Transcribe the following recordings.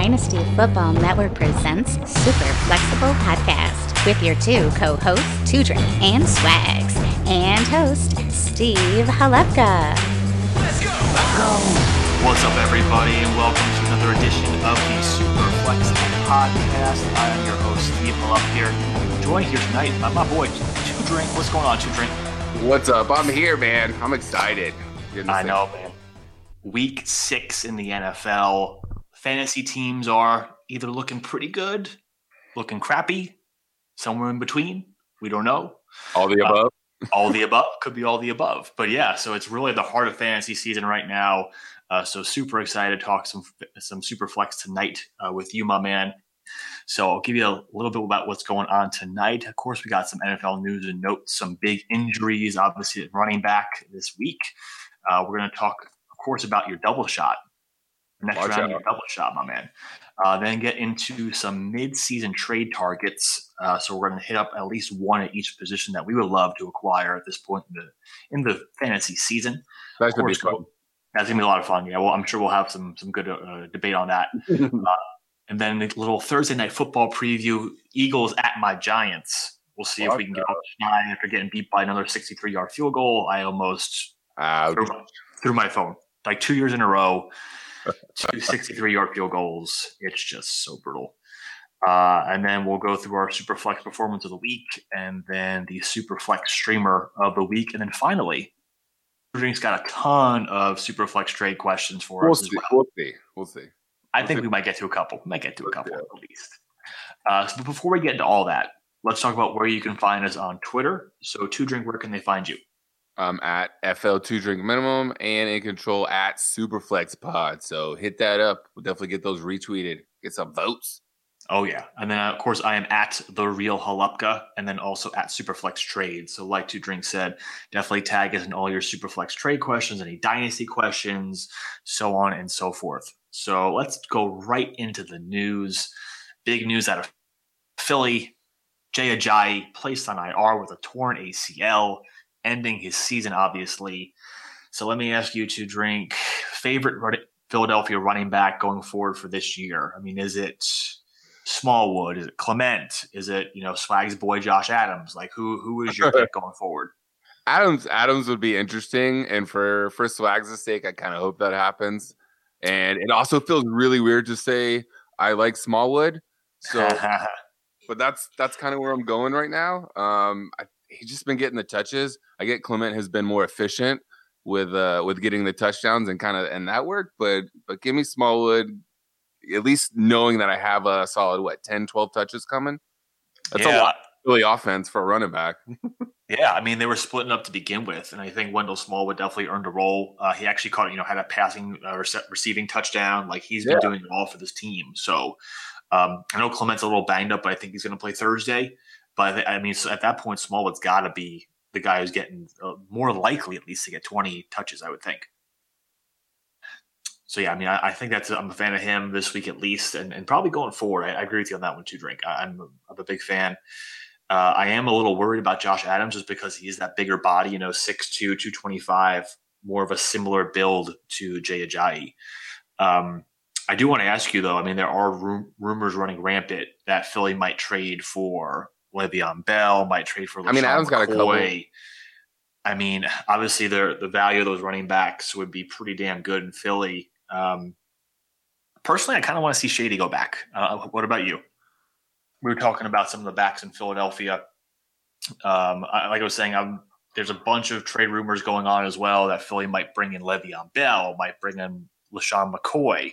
Dynasty Football Network presents Super Flexible Podcast with your two co-hosts, Two Drink and Swags, and host, Steve Halepka. Let's go! What's up, everybody, and welcome to another edition of the Super Flexible Podcast. I am your host, Steve Halepka here. Joined here tonight by my boy, Two Drink. What's going on, Two Drink? What's up? I'm here, man. I'm excited. I know, man. Week 6 in the NFL. Fantasy teams are either looking pretty good, looking crappy, somewhere in between. We don't know. All the above? All the above. Could be all the above. But yeah, so it's really the heart of fantasy season right now. So super excited to talk some super flex tonight with you, my man. So I'll give you a little bit about what's going on tonight. Of course, we got some NFL news and notes, some big injuries, obviously running back this week. We're going to talk, of course, about your double shot. Next round of your double shot, my man. Then get into some mid-season trade targets. So we're going to hit up at least one at each position that we would love to acquire at this point in the fantasy season. That's going to be fun. That's going to be a lot of fun. Yeah, well, I'm sure we'll have some good debate on that. And then a little Thursday night football preview, Eagles at my Giants. We'll see if we can get off the line after getting beat by another 63-yard field goal. I almost threw my phone. Like 2 years in a row, 2 63-yard field goals. It's just so brutal. And then we'll go through our super flex performance of the week and then the super flex streamer of the week. And then finally, Drink's got a ton of super flex trade questions for us as well. We'll see. I think we might get to a couple. We might get to a couple at least. So before we get into all that, let's talk about where you can find us on Twitter. So, Two Drink, where can they find you? At FL2 Drink Minimum and in control at SuperFlexPod. So hit that up. We'll definitely get those retweeted. Get some votes. Oh, yeah. And then, of course, I am at The Real Halepka and then also at Superflex Trade. So like Two Drink said, definitely tag us in all your Superflex Trade questions, any dynasty questions, so on and so forth. So let's go right into the news. Big news out of Philly. Jay Ajayi placed on IR with a torn ACL, ending his season, obviously. So let me ask you, Two Drink, favorite Philadelphia running back going forward for this year? I mean, is it Smallwood? Is it Clement? Is it, Swag's boy Josh Adams? Like, who is your pick going forward? Adams would be interesting. And for Swag's sake, I kind of hope that happens. And it also feels really weird to say I like Smallwood. So, but that's kind of where I'm going right now. He's just been getting the touches. I get Clement has been more efficient with getting the touchdowns and that worked. But give me Smallwood, at least knowing that I have a solid 10, 12 touches coming. That's a lot. Really offense for a running back. Yeah, I mean, they were splitting up to begin with, and I think Wendell Smallwood definitely earned a role. He actually caught, had a passing receiving touchdown. Like, he's been doing it all for this team. So I know Clement's a little banged up, but I think he's going to play Thursday. But I mean, so at that point, Smallwood's got to be the guy who's getting more likely, at least, to get 20 touches, I would think. So, yeah, I mean, I think I'm a fan of him this week at least, and probably going forward. I agree with you on that one too, Drink. I'm a big fan. I am a little worried about Josh Adams just because he's that bigger body, 6'2", 225, more of a similar build to Jay Ajayi. I do want to ask you, though, I mean, there are rumors running rampant that Philly might trade for Le'Veon Bell, might trade for LaShawn Adams got a couple. I mean, obviously, the value of those running backs would be pretty damn good in Philly. Personally, I kind of want to see Shady go back. What about you? We were talking about some of the backs in Philadelphia. Like I was saying, there's a bunch of trade rumors going on as well that Philly might bring in Le'Veon Bell, might bring in LaShawn McCoy.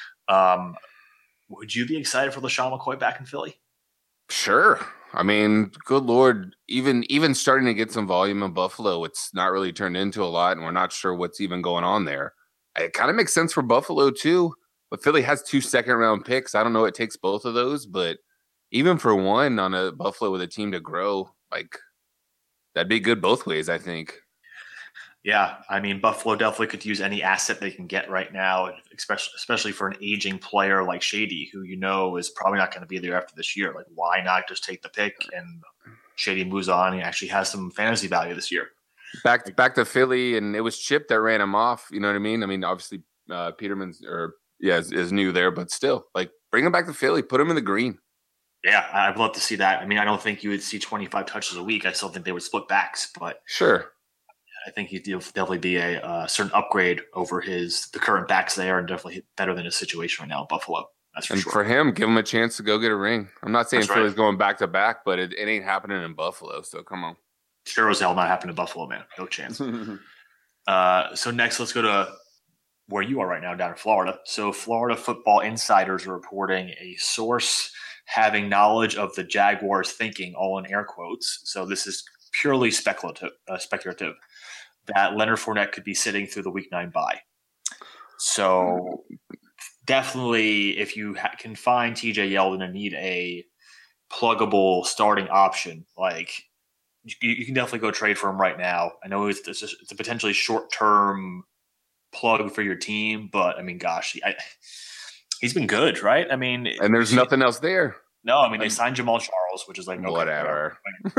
Would you be excited for LaShawn McCoy back in Philly? Sure. I mean, good Lord, even starting to get some volume in Buffalo, it's not really turned into a lot, and we're not sure what's even going on there. It kind of makes sense for Buffalo too, but Philly has 2 second-round picks. I don't know it takes both of those, but even for one on a Buffalo with a team to grow, like that'd be good both ways, I think. Yeah, I mean, Buffalo definitely could use any asset they can get right now, especially for an aging player like Shady, who is probably not going to be there after this year. Like, why not just take the pick and Shady moves on? He actually has some fantasy value this year. Back to Philly, and it was Chip that ran him off. You know what I mean? I mean, obviously Peterman's is new there, but still, like bring him back to Philly. Put him in the green. Yeah, I'd love to see that. I mean, I don't think you would see 25 touches a week. I still think they would split backs, but sure. I think he'd definitely be a certain upgrade over the current backs there, and definitely better than his situation right now in Buffalo. That's for and sure. For him, give him a chance to go get a ring. I'm not saying That's Philly's right. going back to back, but it ain't happening in Buffalo. So come on. Sure as hell not happening in Buffalo, man. No chance. So next, let's go to where you are right now, down in Florida. So Florida Football Insiders are reporting a source having knowledge of the Jaguars thinking, all in air quotes. So this is purely speculative, that Leonard Fournette could be sitting through the Week 9 bye. So definitely, if you can find TJ Yeldon and need a pluggable starting option, like you can definitely go trade for him right now. I know it's a potentially short-term plug for your team, but I mean, gosh, he's been good, right? I mean, and there's nothing else there. No, I mean, they signed Jamal Charles, which is like, okay, whatever.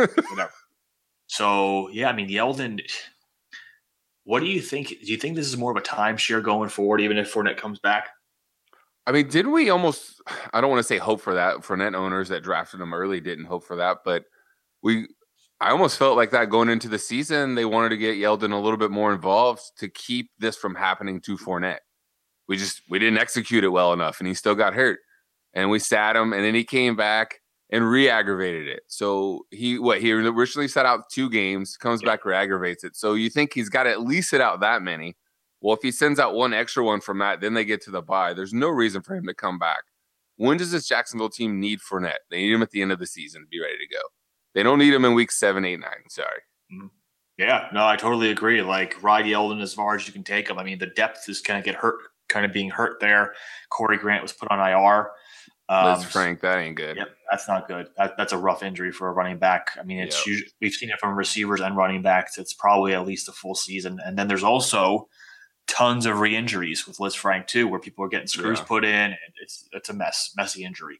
So, yeah, I mean, Yeldon, what do you think? Do you think this is more of a timeshare going forward, even if Fournette comes back? I mean, didn't we almost, I don't want to say hope for that. Fournette owners that drafted him early didn't hope for that, but I almost felt like that going into the season. They wanted to get Yeldon a little bit more involved to keep this from happening to Fournette. We didn't execute it well enough, and he still got hurt. And we sat him, and then he came back and re-aggravated it. So he originally set out 2 games, comes back, re-aggravates it. So you think he's got to at least sit out that many. Well, if he sends out one extra one from that, then they get to the bye. There's no reason for him to come back. When does this Jacksonville team need Fournette? They need him at the end of the season to be ready to go. They don't need him in week 7, 8, 9. Sorry. Yeah, no, I totally agree. Like, ride Yeldon as far as you can take him. I mean, the depth is kind of being hurt there. Corey Grant was put on IR. Liz Frank, that ain't good. Yep, that's not good. That's a rough injury for a running back. I mean, we've seen it from receivers and running backs. It's probably at least a full season. And then there's also tons of re-injuries with Liz Frank too, where people are getting screws put in. And it's a messy injury.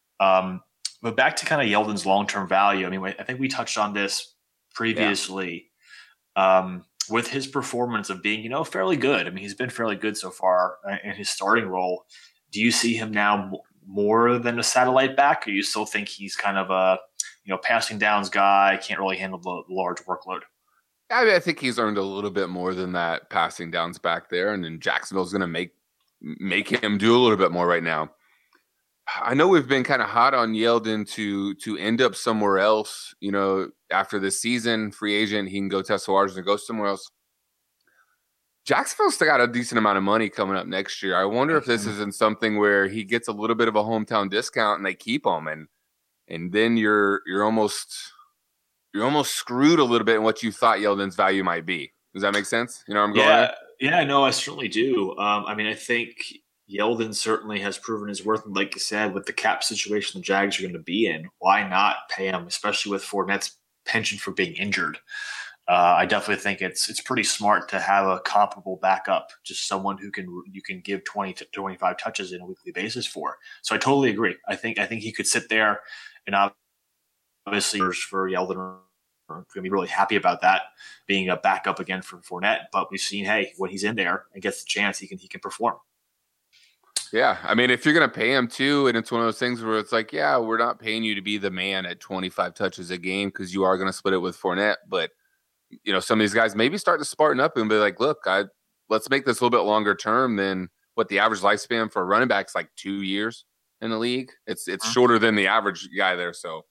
But back to kind of Yeldon's long-term value. I mean, I think we touched on this previously with his performance of being, fairly good. I mean, he's been fairly good so far in his starting role. Do you see him now more than a satellite back, or you still think he's kind of a, passing downs guy, can't really handle the large workload? I mean, I think he's earned a little bit more than that passing downs back there, and then Jacksonville's going to make him do a little bit more right now. I know we've been kind of hot on Yeldon to end up somewhere else, after this season, free agent, he can go test the waters and go somewhere else. Jacksonville's still got a decent amount of money coming up next year. I wonder if this isn't something where he gets a little bit of a hometown discount and they keep him, and then you're almost screwed a little bit in what you thought Yeldon's value might be. Does that make sense? You know where I'm going? Yeah, no, I certainly do. I mean, I think Yeldon certainly has proven his worth, and like you said, with the cap situation the Jags are going to be in, why not pay him, especially with Fournette's penchant for being injured? I definitely think it's pretty smart to have a comparable backup, just someone who you can give 20 to 25 touches in a weekly basis for. So I totally agree. I think he could sit there, and obviously for Yeldon are going to be really happy about that, being a backup again for Fournette. But we've seen, hey, when he's in there and gets the chance, he can perform. Yeah, I mean, if you're going to pay him too, and it's one of those things where it's like, yeah, we're not paying you to be the man at 25 touches a game because you are going to split it with Fournette, but some of these guys maybe start to spartan up and be like, look, let's make this a little bit longer term than what the average lifespan for a running back is, like 2 years in the league. It's shorter than the average guy there. So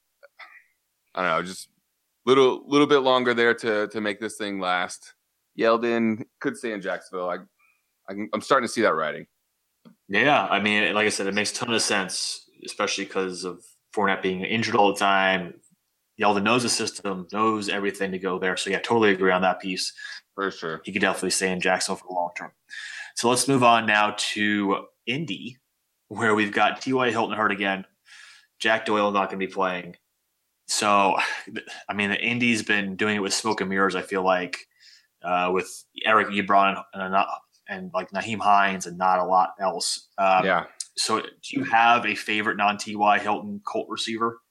I don't know, just little bit longer there to make this thing last. Yeldon could stay in Jacksonville. I'm starting to see that writing. Yeah, I mean, like I said, it makes a ton of sense, especially because of Fournette being injured all the time. Yeldon knows the system, knows everything to go there. So, yeah, totally agree on that piece. For sure. He could definitely stay in Jacksonville for the long term. So let's move on now to Indy, where we've got T.Y. Hilton hurt again. Jack Doyle not going to be playing. So, I mean, the Indy's been doing it with smoke and mirrors, I feel like, with Eric Ebron and like Nyheim Hines and not a lot else. So do you have a favorite non-T.Y. Hilton Colt receiver?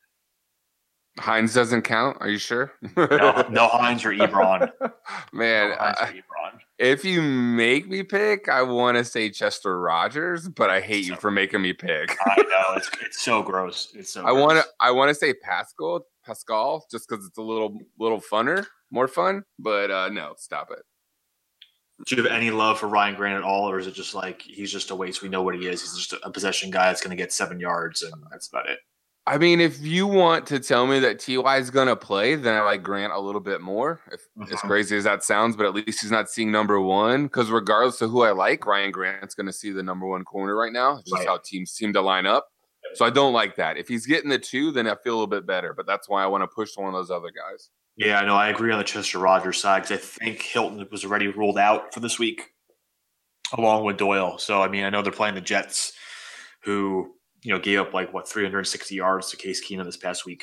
Hines doesn't count. Are you sure? No Hines or Ebron. Man, If you make me pick, I want to say Chester Rogers, but I hate you for making me pick. I know it's so gross. It's so. I want to say Pascal, just because it's a little funner, more fun. But no, stop it. Do you have any love for Ryan Grant at all, or is it just like he's just a waste? We know what he is. He's just a possession guy that's going to get 7 yards, and that's about it. I mean, if you want to tell me that Ty is going to play, then I like Grant a little bit more. As crazy as that sounds, but at least he's not seeing number one. Because regardless of who I like, Ryan Grant's going to see the number one corner right now. It's just how teams seem to line up. So I don't like that. If he's getting the 2, then I feel a little bit better. But that's why I want to push one of those other guys. Yeah, no, I agree on the Chester Rogers side because I think Hilton was already ruled out for this week, along with Doyle. So I mean, I know they're playing the Jets, who gave up 360 yards to Case Keenum this past week.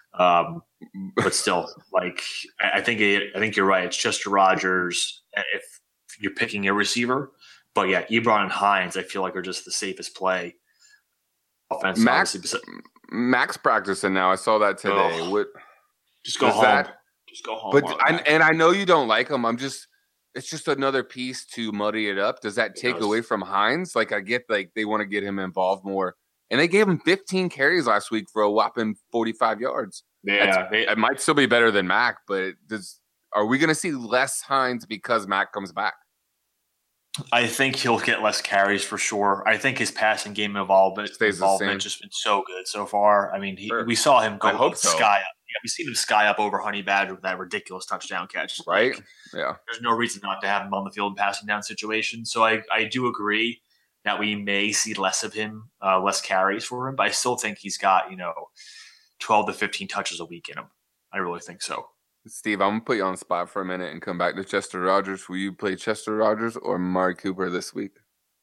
But still, I think you're right. It's Chester Rogers if you're picking a receiver. But yeah, Ebron and Hines, I feel like are just the safest play. Offense, Max practicing now. I saw that today. Oh, just go home. Just go home. But I know you don't like him. It's just another piece to muddy it up. Does that take away from Hines? I get they want to get him involved more. And they gave him 15 carries last week for a whopping 45 yards. Yeah. It might still be better than Mac, but are we going to see less Hines because Mac comes back? I think he'll get less carries for sure. I think his passing game involvement just been so good so far. I mean, we saw him go sky up. Yeah, we've seen him sky up over Honey Badger with that ridiculous touchdown catch. Right? Yeah. There's no reason not to have him on the field in passing down situations. So I do agree that we may see less of him, less carries for him. But I still think he's got, 12 to 15 touches a week in him. I really think so. Steve, I'm going to put you on the spot for a minute and come back to Chester Rogers. Will you play Chester Rogers or Amari Cooper this week?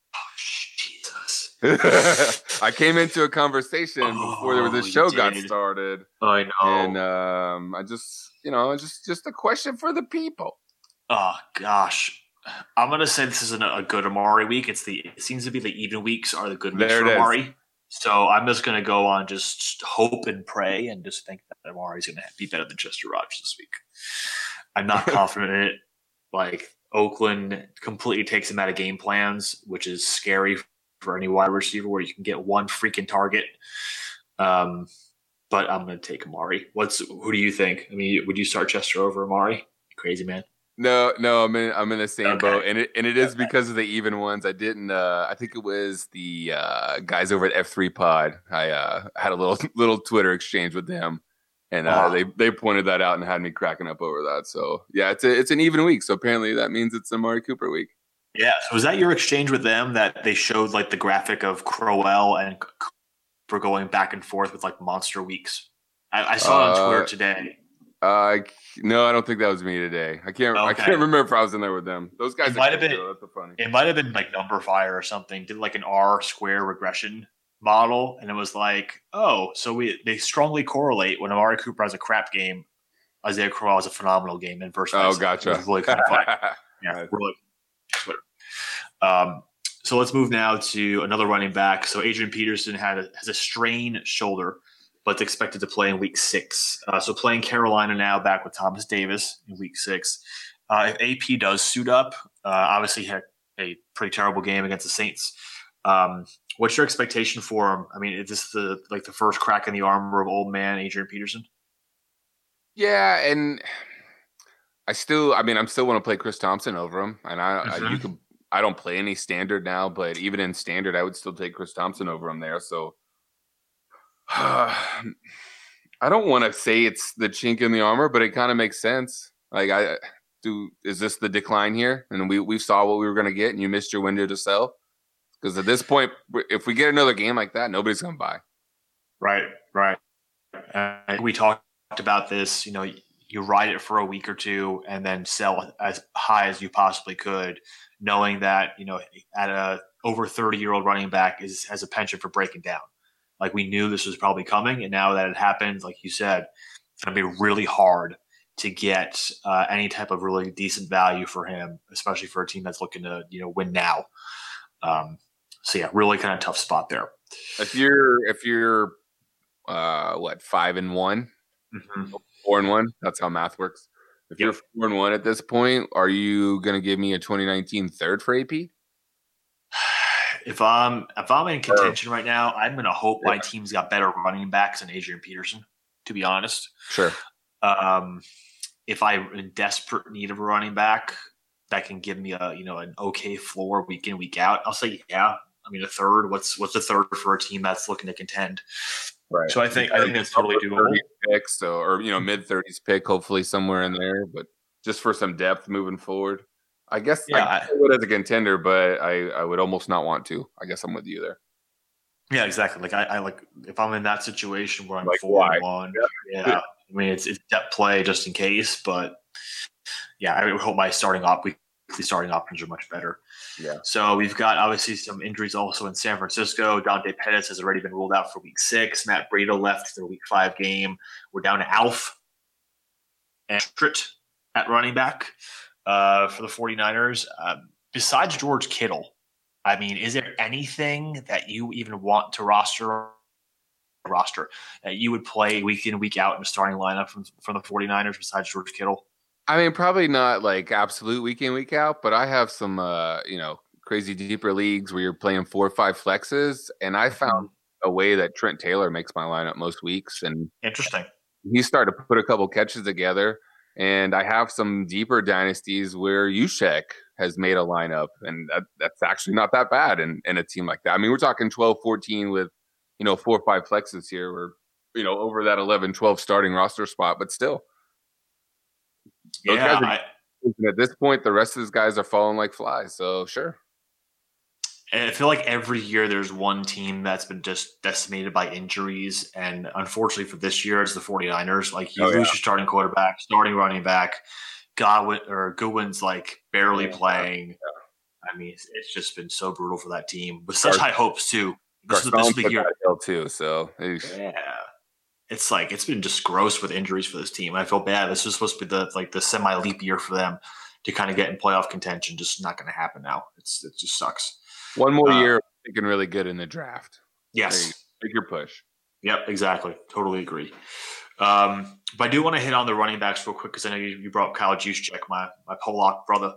Oh, Jesus. I came into a conversation before the show got started. I know. And I just, just a question for the people. Oh, gosh. I'm going to say this isn't a good Amari week. It seems to be the even weeks are the good weeks for Amari. So I'm just going to go on just hope and pray and just think that Amari is going to be better than Chester Rogers this week. I'm not confident in it. Oakland completely takes him out of game plans, which is scary for any wide receiver where you can get one freaking target. But I'm going to take Amari. Who do you think? I mean, would you start Chester over Amari? Crazy man. No, I'm in the same boat, and it is because of the even ones. I didn't. I think it was the guys over at F3 Pod. I had a little Twitter exchange with them, and they pointed that out and had me cracking up over that. So yeah, it's an even week. So apparently that means it's Amari Cooper week. Yeah. So was that your exchange with them that they showed the graphic of Crowell and Cooper going back and forth with monster weeks? I saw it on Twitter today. No, I don't think that was me today. I can't remember if I was in there with them. Those guys might have been. That's funny. It might have been Number Fire or something. Did an R square regression model, and it was so they strongly correlate when Amari Cooper has a crap game, Isaiah Crowell has a phenomenal game in versus. Oh, gotcha. It was really kind of fun. Yeah, really. Twitter. So let's move now to another running back. So Adrian Peterson has a strained shoulder, but it's expected to play in week 6. So playing Carolina now, back with Thomas Davis in week 6. If AP does suit up, obviously he had a pretty terrible game against the Saints. What's your expectation for him? I mean, is this the first crack in the armor of old man Adrian Peterson? Yeah, and I'm still want to play Chris Thompson over him, and I don't play any standard now, but even in standard, I would still take Chris Thompson over him there. So. I don't want to say it's the chink in the armor, but it kind of makes sense. Is this the decline here? And we saw what we were going to get, and you missed your window to sell. Because at this point, if we get another game like that, nobody's going to buy. Right. We talked about this. You ride it for a week or two, and then sell as high as you possibly could, knowing that at a over 30-year-old running back has a penchant for breaking down. We knew this was probably coming, and now that it happened, like you said, it's going to be really hard to get any type of really decent value for him, especially for a team that's looking to win now. So yeah, really kind of tough spot there. If you're 5-1, 4-1, that's how math works. If you're 4-1 at this point, are you going to give me a 2019 third for AP? If I'm in contention right now, I'm going to hope my team's got better running backs than Adrian Peterson, to be honest. Sure. If I'm in desperate need of a running back that can give me an okay floor week in, week out, I'll say a third. What's the third for a team that's looking to contend? Right. So I think that's totally doable. Picks, or mid-30s pick, hopefully somewhere in there, but just for some depth moving forward. I guess I would as a contender, but I would almost not want to. I guess I'm with you there. Yeah, exactly. Like I like if I'm in that situation where I'm 4-1. Yeah. I mean, it's depth play just in case, but yeah, I would hope my weekly starting options are much better. Yeah. So we've got obviously some injuries also in San Francisco. Dante Pettis has already been ruled out for week 6. Matt Breida left their week 5 game. We're down to Alf and Tritt at running back for the 49ers. Besides George Kittle, I mean, is there anything that you even want to roster that you would play week in, week out in the starting lineup from the 49ers besides George Kittle? I mean, probably not like absolute week in, week out, but I have some, crazy deeper leagues where you're playing 4 or 5 flexes, and I found a way that Trent Taylor makes my lineup most weeks. And interesting. He started to put a couple catches together, and I have some deeper dynasties where Juszczyk has made a lineup, and that's actually not that bad in a team like that. I mean, we're talking 12-14 with, 4 or 5 flexes here, or, over that 11-12 starting roster spot, but still. At this point, the rest of these guys are falling like flies. So sure. I feel like every year there's one team that's been just decimated by injuries, and unfortunately for this year, it's the 49ers. Like you lose your starting quarterback, starting running back, Goodwin's like barely playing. Yeah. I mean, it's just been so brutal for that team with such high hopes too. This is the year too. So yeah. It's like it's been just gross with injuries for this team. I feel bad. This is supposed to be the semi-leap year for them to kind of get in playoff contention. Just not going to happen now. It just sucks. One more year, thinking really good in the draft. Yes, make your push. Yep, exactly. Totally agree. But I do want to hit on the running backs real quick because I know you brought up Kyle Juszczyk, my Polak brother.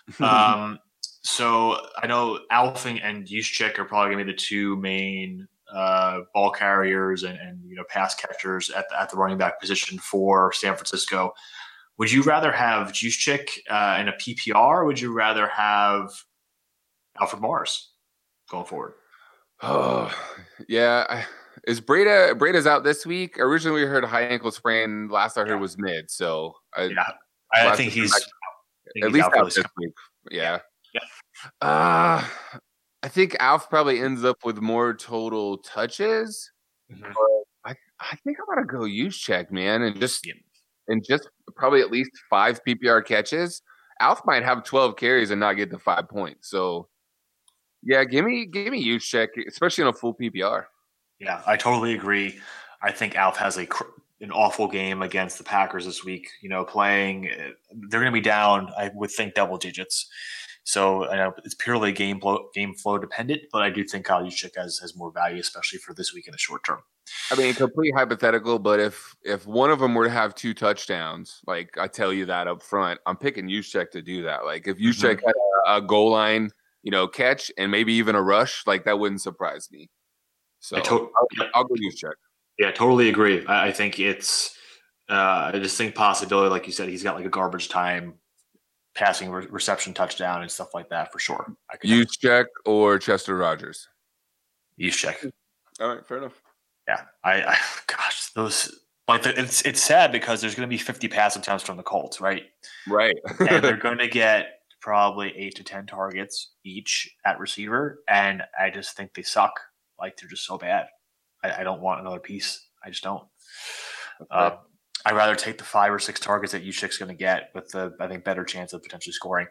So I know Alfing and Juszczyk are probably going to be the two main ball carriers and pass catchers at the running back position for San Francisco. Would you rather have Juszczyk in a PPR, or would you rather have Alfred Morris going forward? Oh, yeah. Is Breida's out this week? Originally, we heard high ankle sprain. Last I heard was mid. So I think he's at least out this week. Yeah. I think Alf probably ends up with more total touches. Mm-hmm. But I think I'm gonna go Juszczyk, man, and just probably at least 5 PPR catches. Alf might have 12 carries and not get the 5 points. So yeah, give me Juszczyk, especially in a full PPR. Yeah, I totally agree. I think Alf has an awful game against the Packers this week. Playing, they're going to be down, I would think, double digits. So I know it's purely game flow dependent, but I do think Kyle Juszczyk has more value, especially for this week in the short term. I mean, complete hypothetical, but if one of them were to have 2 touchdowns, like I tell you that up front, I'm picking Juszczyk to do that. Like if Juszczyk had a goal line, catch and maybe even a rush, like that wouldn't surprise me. So I'll go Juszczyk. Yeah, totally agree. I think it's a distinct possibility, like you said, he's got like a garbage time passing reception touchdown and stuff like that for sure. Juszczyk or Chester Rogers? Juszczyk. All right, fair enough. Yeah, gosh, those it's sad because there's going to be 50 pass attempts from the Colts, right? Right, and they're going to get probably 8 to 10 targets each at receiver, and I just think they suck. Like they're just so bad. I don't want another piece. I just don't. Okay. I'd rather take the 5 or 6 targets that Juszczyk's going to get with the, I think, better chance of potentially scoring.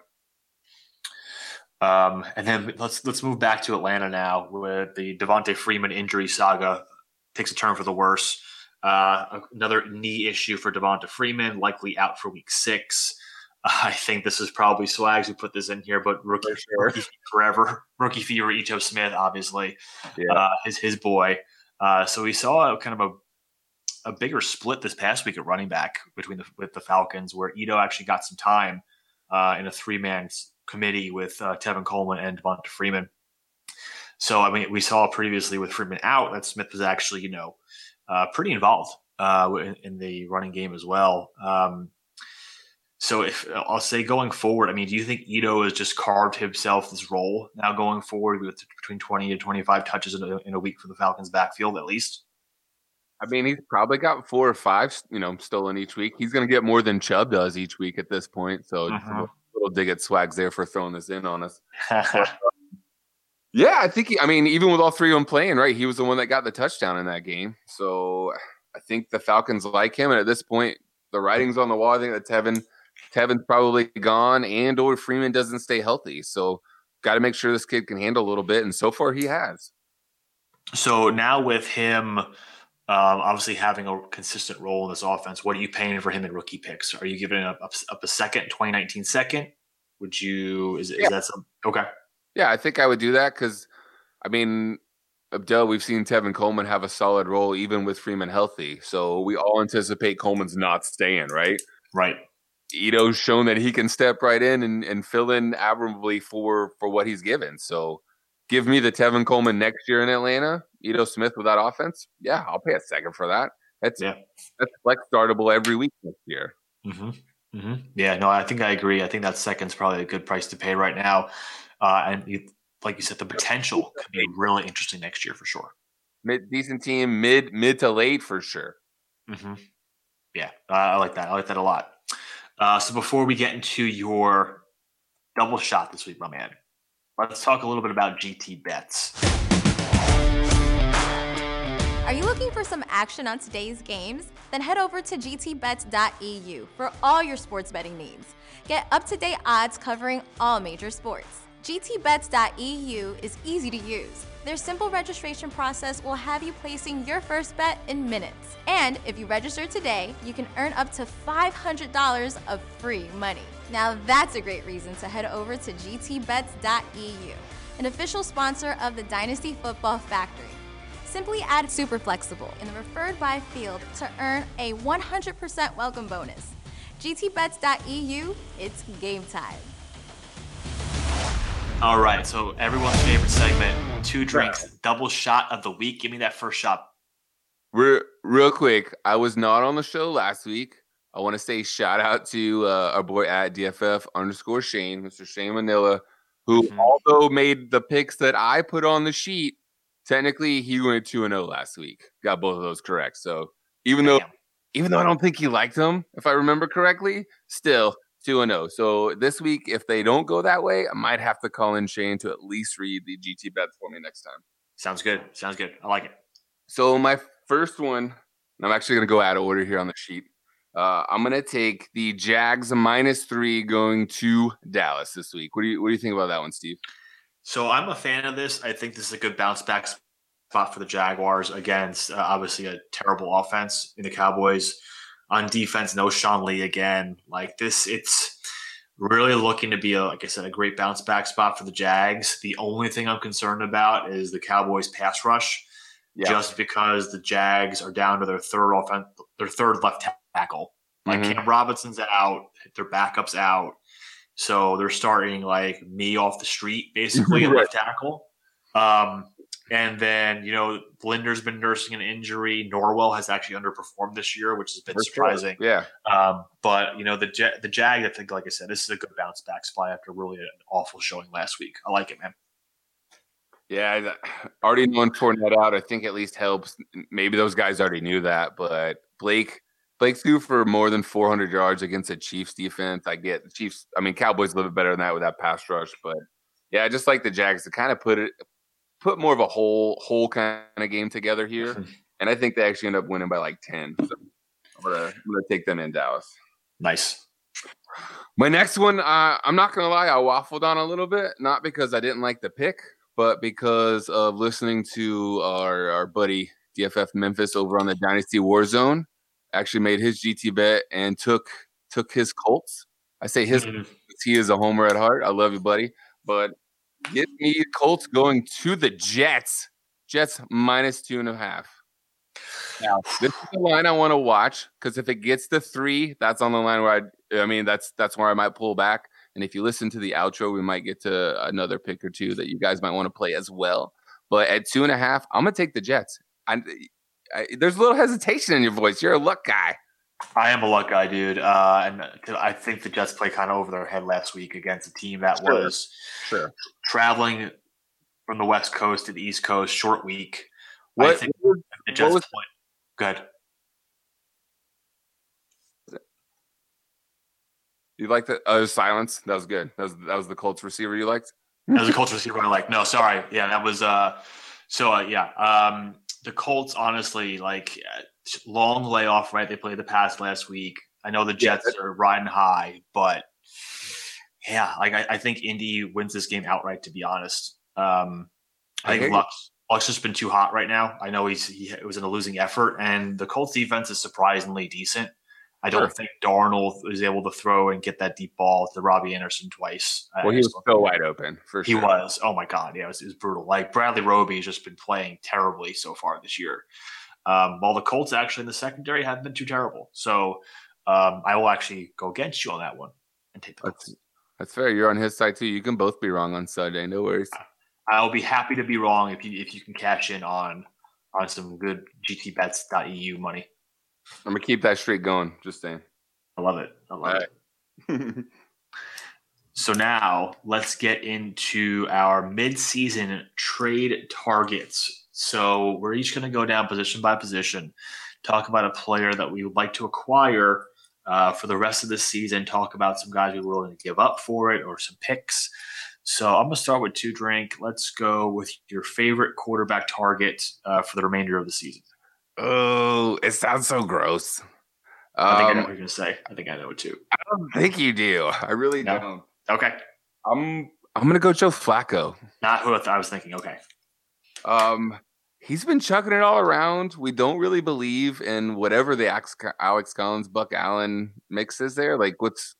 And then let's move back to Atlanta now, where the Devonta Freeman injury saga takes a turn for the worse. Another knee issue for Devonta Freeman, likely out for week 6. I think this is probably Swags who put this in here, but rookie forever. Rookie fever, Ito Smith, obviously, his boy. So we saw kind of a bigger split this past week at running back with the Falcons, where Ito actually got some time in a 3-man committee with Tevin Coleman and Devonta Freeman. So, I mean, we saw previously with Freeman out that Smith was actually, pretty involved in the running game as well. So if I'll say going forward, I mean, do you think Ito has just carved himself this role now going forward with between 20 to 25 touches in a week for the Falcons backfield at least? I mean, he's probably got 4 or 5, stolen each week. He's going to get more than Chubb does each week at this point. So a little dig at Swags there for throwing this in on us. Yeah, I think even with all 3 of them playing, right, he was the one that got the touchdown in that game. So I think the Falcons like him. And at this point, the writing's on the wall. I think that Tevin's probably gone and or Freeman doesn't stay healthy. So got to make sure this kid can handle a little bit. And so far he has. So now with him obviously having a consistent role in this offense, what are you paying for him in rookie picks? Are you giving up a second, 2019 second? Would you, is that something? Okay. Yeah, I think I would do that because, Abdel, we've seen Tevin Coleman have a solid role even with Freeman healthy. So we all anticipate Coleman's not staying, right? Right. Ito's shown that he can step right in and fill in admirably for what he's given. So give me the Tevin Coleman next year in Atlanta, Ito Smith with that offense. Yeah, I'll pay a second for that. That's flex startable every week next year. Mm-hmm. Mm-hmm. Yeah, no, I think I agree. I think that second's probably a good price to pay right now. And like you said, the potential could be really interesting next year for sure. Decent team, mid to late for sure. Mm-hmm. Yeah, I like that. I like that a lot. So before we get into your double shot this week, my man, let's talk a little bit about GT Bets. Are you looking for some action on today's games? Then head over to gtbets.eu for all your sports betting needs. Get up-to-date odds covering all major sports. gtbets.eu is easy to use. Their simple registration process will have you placing your first bet in minutes. And if you register today, you can earn up to $500 of free money. Now that's a great reason to head over to gtbets.eu, an official sponsor of the Dynasty Football Factory. Simply add Super Flexible in the referred by field to earn a 100% welcome bonus. gtbets.eu, it's game time. All right, so everyone's favorite segment, 2 drinks, double shot of the week. Give me that first shot. Real quick, I was not on the show last week. I want to say shout out to our boy at DFF_Shane, Mr. Shane Manila, who although made the picks that I put on the sheet, technically he went 2-0 last week. Got both of those correct. So even though I don't think he liked them, if I remember correctly, still 2-0. So this week, if they don't go that way, I might have to call in Shane to at least read the GT bets for me next time. Sounds good. I like it. So my first one, and I'm actually going to go out of order here on the sheet. I'm going to take the Jags -3 going to Dallas this week. What do you think about that one, Steve? So I'm a fan of this. I think this is a good bounce back spot for the Jaguars against obviously a terrible offense in the Cowboys. On defense, no Sean Lee again. Like this, it's really looking to be, like I said, a great bounce back spot for the Jags. The only thing I'm concerned about is the Cowboys pass rush, just because the Jags are down to their third left tackle. Like Cam Robinson's out, their backup's out. So they're starting like me off the street, basically, at left tackle. And then, Blinder's been nursing an injury. Norwell has actually underperformed this year, which has been surprising. Yeah. But, the Jag, I think, like I said, this is a good bounce back spot after really an awful showing last week. I like it, man. Yeah, already knowing Fournette out, I think at least helps. Maybe those guys already knew that, but Blake's due for more than 400 yards against the Chiefs defense. I get the Chiefs. I mean, Cowboys a little bit better than that with that pass rush, but yeah, I just like the Jags to kind of put more of a whole kind of game together here, and I think they actually end up winning by like 10. So I'm gonna take them in Dallas. Nice. My next one, I'm not gonna lie, I waffled on a little bit, not because I didn't like the pick, but because of listening to our buddy DFF Memphis over on the Dynasty Warzone. Actually made his GT bet and took his Colts. I say his because he is a homer at heart. I love you, buddy. But get me Colts going to the Jets. Jets -2.5. Now, this is the line I want to watch because if it gets to 3, that's on the line where that's where I might pull back. And if you listen to the outro, we might get to another pick or two that you guys might want to play as well. But at 2.5, I'm gonna take the Jets. There's a little hesitation in your voice. You're a luck guy. I am a luck guy, dude. And I think the Jets played kind of over their head last week against a team that was traveling from the West Coast to the East Coast, short week. I think the Jets played. Good. You liked it? Silence. That was good. That was the Colts receiver you liked? That was the Colts receiver I liked. No, sorry. Yeah, that was the Colts, honestly, long layoff, right? They played the Pats last week. I know the Jets are riding high, but yeah, I think Indy wins this game outright, to be honest. I think Luck's just been too hot right now. I know it was in a losing effort, and the Colts defense is surprisingly decent. I don't think Darnold was able to throw and get that deep ball to Robbie Anderson twice. Well, he was so wide open, for sure. He was. Oh, my God. Yeah, it was brutal. Bradley Roby has just been playing terribly so far this year. While the Colts actually in the secondary haven't been too terrible. So I will actually go against you on that one and take the Colts. That's fair. You're on his side, too. You can both be wrong on Sunday. No worries. I'll be happy to be wrong if you can cash in on some good gtbets.eu money. I'm going to keep that streak going. Just saying. I love it. It. So now let's get into our mid-season trade targets. So we're each going to go down position by position, talk about a player that we would like to acquire for the rest of the season, talk about some guys we're willing to give up for it or some picks. So I'm going to start with 2 Drink. Let's go with your favorite quarterback target for the remainder of the season. Oh, it sounds so gross. I think I know what you're going to say. I think I know it too. I don't think you do. I really don't. Okay. I'm going to go Joe Flacco. Not who I was thinking. Okay. He's been chucking it all around. We don't really believe in whatever the Alex Collins, Buck Allen mix is there. The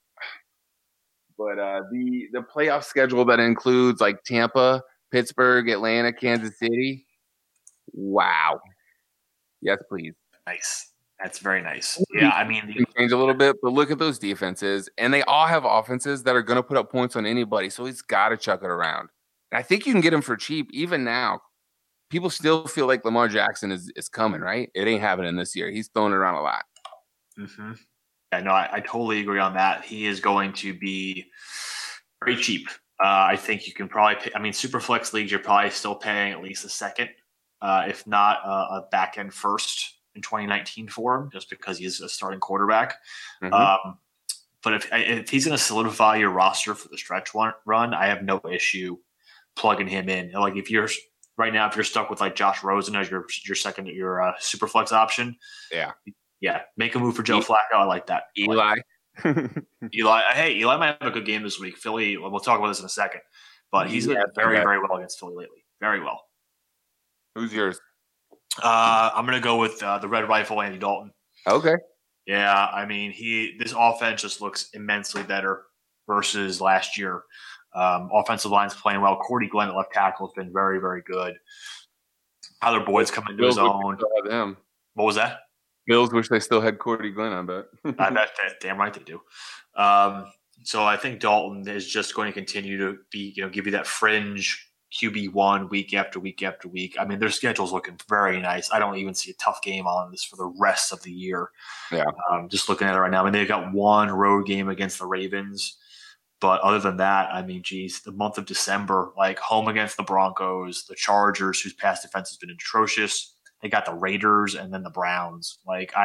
playoff schedule that includes Tampa, Pittsburgh, Atlanta, Kansas City. Wow. Yes, please. Nice. That's very nice. Yeah, I mean, you can change a little bit, but look at those defenses, and they all have offenses that are going to put up points on anybody. So he's got to chuck it around. And I think you can get him for cheap even now. People still feel like Lamar Jackson is coming, right? It ain't happening this year. He's throwing it around a lot. Mm-hmm. Yeah, no, I totally agree on that. He is going to be very cheap. I think you can probably pay. I mean, Superflex leagues, you're probably still paying at least a second, if not a back end first in 2019 for him, just because he's a starting quarterback. Mm-hmm. But if he's going to solidify your roster for the stretch run, I have no issue plugging him in. If you're stuck with Josh Rosen as your Superflex option, yeah, make a move for Joe Flacco. I like that. Eli. Eli might have a good game this week. Philly, we'll talk about this in a second, but he's been very, very well against Philly lately. Very well. Who's yours? I'm going to go with the Red Rifle, Andy Dalton. Okay. Yeah, I mean, this offense just looks immensely better versus last year. Offensive line's playing well. Cordy Glenn at left tackle has been very, very good. Tyler Boyd's coming into his own. What was that? Bills wish they still had Cordy Glenn, I bet. I bet damn right they do. So I think Dalton is just going to continue to be, give you that fringe QB1 week after week after week. I mean, their schedule's looking very nice. I don't even see a tough game on this for the rest of the year. Yeah. Just looking at it right now. I mean, they've got one road game against the Ravens. But other than that, I mean, geez, the month of December, home against the Broncos, the Chargers, whose pass defense has been atrocious. They got the Raiders and then the Browns.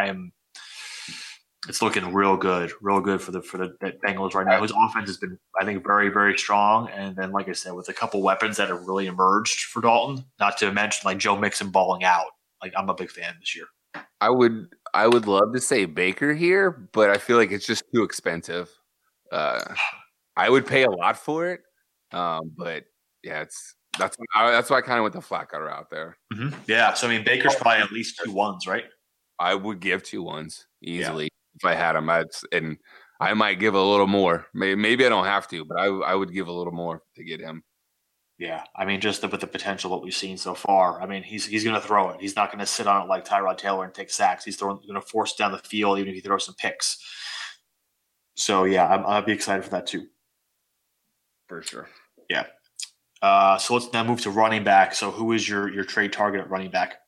It's looking real good for the Bengals right now. Whose offense has been, I think, very, very strong. And then, like I said, with a couple weapons that have really emerged for Dalton, not to mention Joe Mixon balling out. I'm a big fan this year. I would love to say Baker here, but I feel like it's just too expensive. I would pay a lot for it, but yeah, that's why I kind of went the Flacco route there. Mm-hmm. Yeah, so I mean, Baker's probably at least 2 1s, right? I would give 2 1s easily if I had him. And I might give a little more. Maybe I don't have to, but I would give a little more to get him. Yeah, I mean, just with the potential what we've seen so far. I mean, he's going to throw it. He's not going to sit on it like Tyrod Taylor and take sacks. He's going to force down the field, even if he throws some picks. So yeah, I'll be excited for that too. For sure. Yeah. So let's now move to running back. So who is your trade target at running back?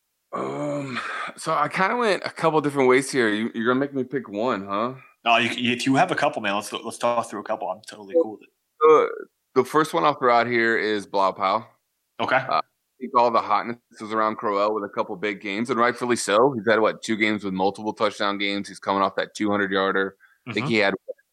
So I kind of went a couple different ways here. You're gonna make me pick one, huh? No, if you have a couple, man, let's talk through a couple. I'm totally cool with it. The first one I'll throw out here is Bilal Powell. Okay. I think all the hotness is around Crowell with a couple big games, and rightfully so. He's had 2 games with multiple touchdown games. He's coming off that 200-yarder. I think he had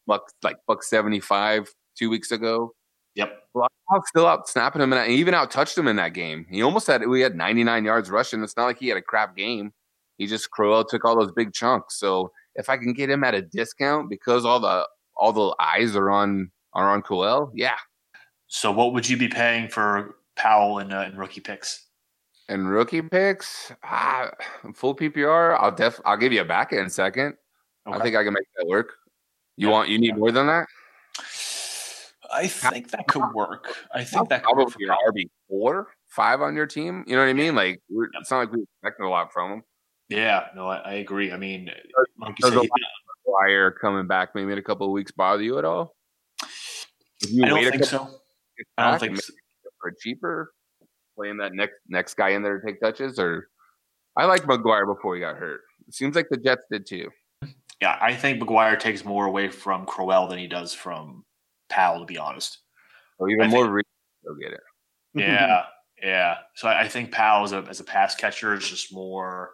$175 2 weeks ago. Yep. Bilal still out snapping him, and even out touched him in that game. He had 99 yards rushing. It's not like he had a crap game. Crowell took all those big chunks. So if I can get him at a discount because all the eyes are on Crowell, yeah. So what would you be paying for Powell in rookie picks? In rookie picks, full PPR, I'll give you a back end second. Okay. I think I can make that work. You need more than that? I think that could work. I think that could work for RB 4, 5 on your team. You know what I mean? Like it's not like we expected a lot from him. Yeah, no, I agree. I mean, like you said, Wire coming back maybe in a couple of weeks bother you at all? I don't think so. I don't think so. For cheaper, playing that next guy in there to take touches, or I liked McGuire before he got hurt. It seems like the Jets did too. Yeah, I think McGuire takes more away from Crowell than he does from Powell, to be honest. Or even more reason to go get it. Yeah. So I think Powell as a pass catcher is just more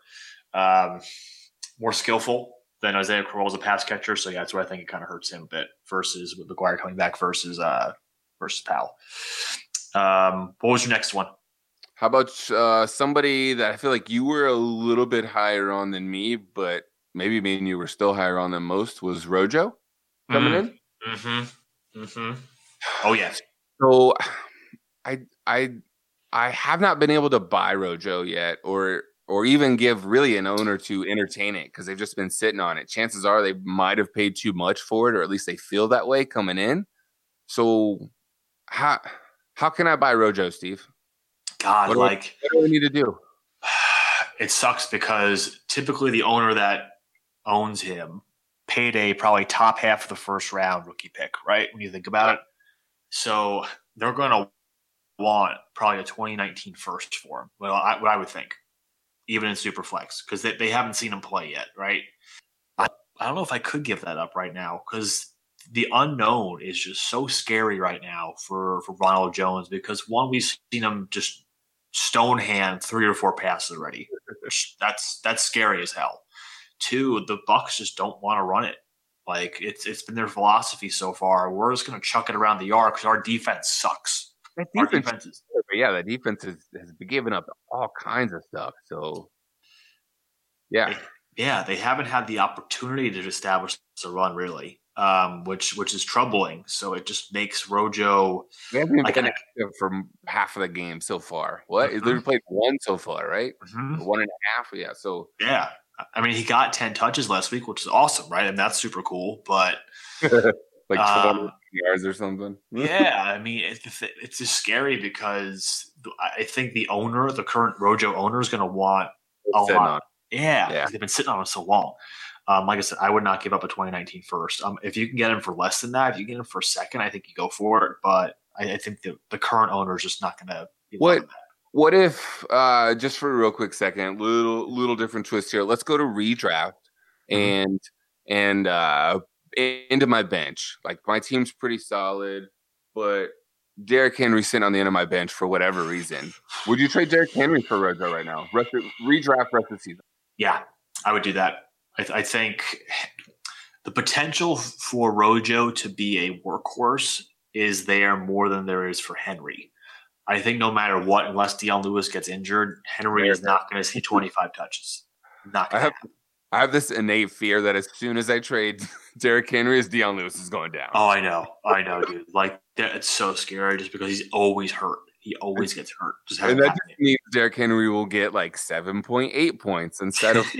skillful than Isaiah Crowell as a pass catcher. So yeah, that's where I think it kind of hurts him a bit versus with McGuire coming back versus Powell. What was your next one? How about somebody that I feel like you were a little bit higher on than me, but maybe me and you were still higher on than most, was Rojo coming in? Mm-hmm. Oh, yes. So I have not been able to buy Rojo yet or even give really an owner to entertain it because they've just been sitting on it. Chances are they might have paid too much for it, or at least they feel that way coming in. So how can I buy Rojo, Steve? God, what do we need to do? It sucks because typically the owner that owns him paid a probably top half of the first round rookie pick, right? When you think about it. So they're going to want probably a 2019 first for him. Well, what I would think, even in Superflex, because they haven't seen him play yet, right? I don't know if I could give that up right now because the unknown is just so scary right now for Ronald Jones because one, we've seen him just stone hand 3 or 4 passes already. That's scary as hell. 2, the Bucs just don't want to run it. Like it's been their philosophy so far. We're just going to chuck it around the yard because our defense sucks. The defense has been giving up all kinds of stuff. So, yeah, they haven't had the opportunity to establish the run really, which is troubling. So it just makes Rojo. They haven't been active for half of the game so far. What? Mm-hmm. They've played 1 so far, right? Mm-hmm. 1.5. Yeah. So yeah. I mean, he got 10 touches last week, which is awesome, right? And that's super cool. But like 20 yards or something. Yeah, I mean, it's just scary because I think the current Rojo owner, is going to want a lot. Yeah, they've been sitting on him so long. Like I said, I would not give up a 2019 first. If you can get him for less than that, if you get him for second, I think you go for it. But I think the current owner is just not going to be that. What if, just for a real quick second, little different twist here. Let's go to redraft and into my bench. Like my team's pretty solid, but Derrick Henry's sitting on the end of my bench for whatever reason. Would you trade Derrick Henry for Rojo right now? Redraft rest of the season. Yeah, I would do that. I think the potential for Rojo to be a workhorse is there more than there is for Henry. I think no matter what, unless Dion Lewis gets injured, Henry is not going to see 25 touches. Not going to happen. I have this innate fear that as soon as I trade Derrick Henry, Dion Lewis is going down. Oh, I know, dude. Like it's so scary just because he's always hurt. He always gets hurt. And that just means Derrick Henry will get like 7.8 points instead of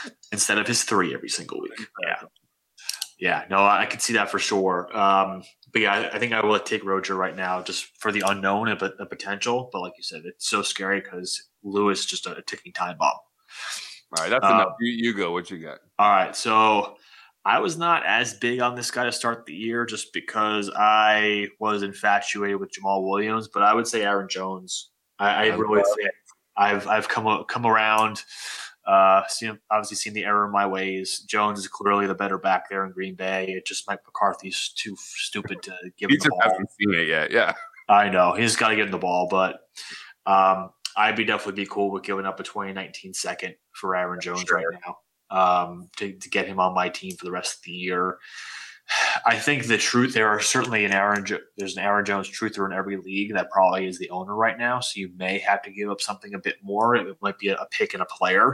his 3 every single week. Yeah. No, I can see that for sure. But yeah, I think I will take Roger right now just for the unknown and the potential. But like you said, it's so scary because Lewis just a ticking time bomb. All right, that's enough. You go. What you got? All right, so I was not as big on this guy to start the year just because I was infatuated with Jamal Williams, but I would say Aaron Jones. I really think I've come around. Obviously seen the error in my ways. Jones is clearly the better back there in Green Bay. It just Mike McCarthy's too stupid to give him the ball. He hasn't seen it yet. Yeah, I know he's got to get in the ball, but I'd definitely be cool with giving up a 2019 second for Aaron Jones right now to get him on my team for the rest of the year. I think the truth there are certainly there's an Aaron Jones truther in every league that probably is the owner right now. So you may have to give up something a bit more. It might be a pick and a player.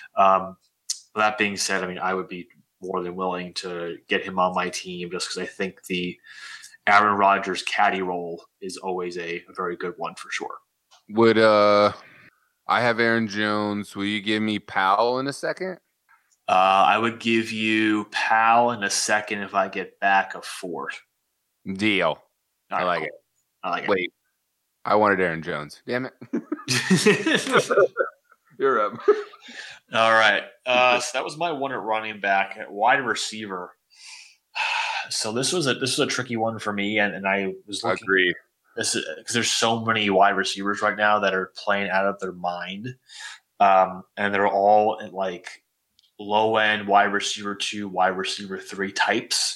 That being said, I mean, I would be more than willing to get him on my team just because I think the Aaron Rodgers caddy role is always a very good one for sure. Would I have Aaron Jones? Will you give me Powell in a second? I would give you Powell in a second if I get back a fourth. Deal. I like it. I like it. Wait, I wanted Aaron Jones. Damn it. You're up. All right. So that was my one at running back. At wide receiver. So this was a tricky one for me, and I was looking. Agree. This is because there's so many wide receivers right now that are playing out of their mind, and they're all at like low end wide receiver 2, wide receiver 3 types.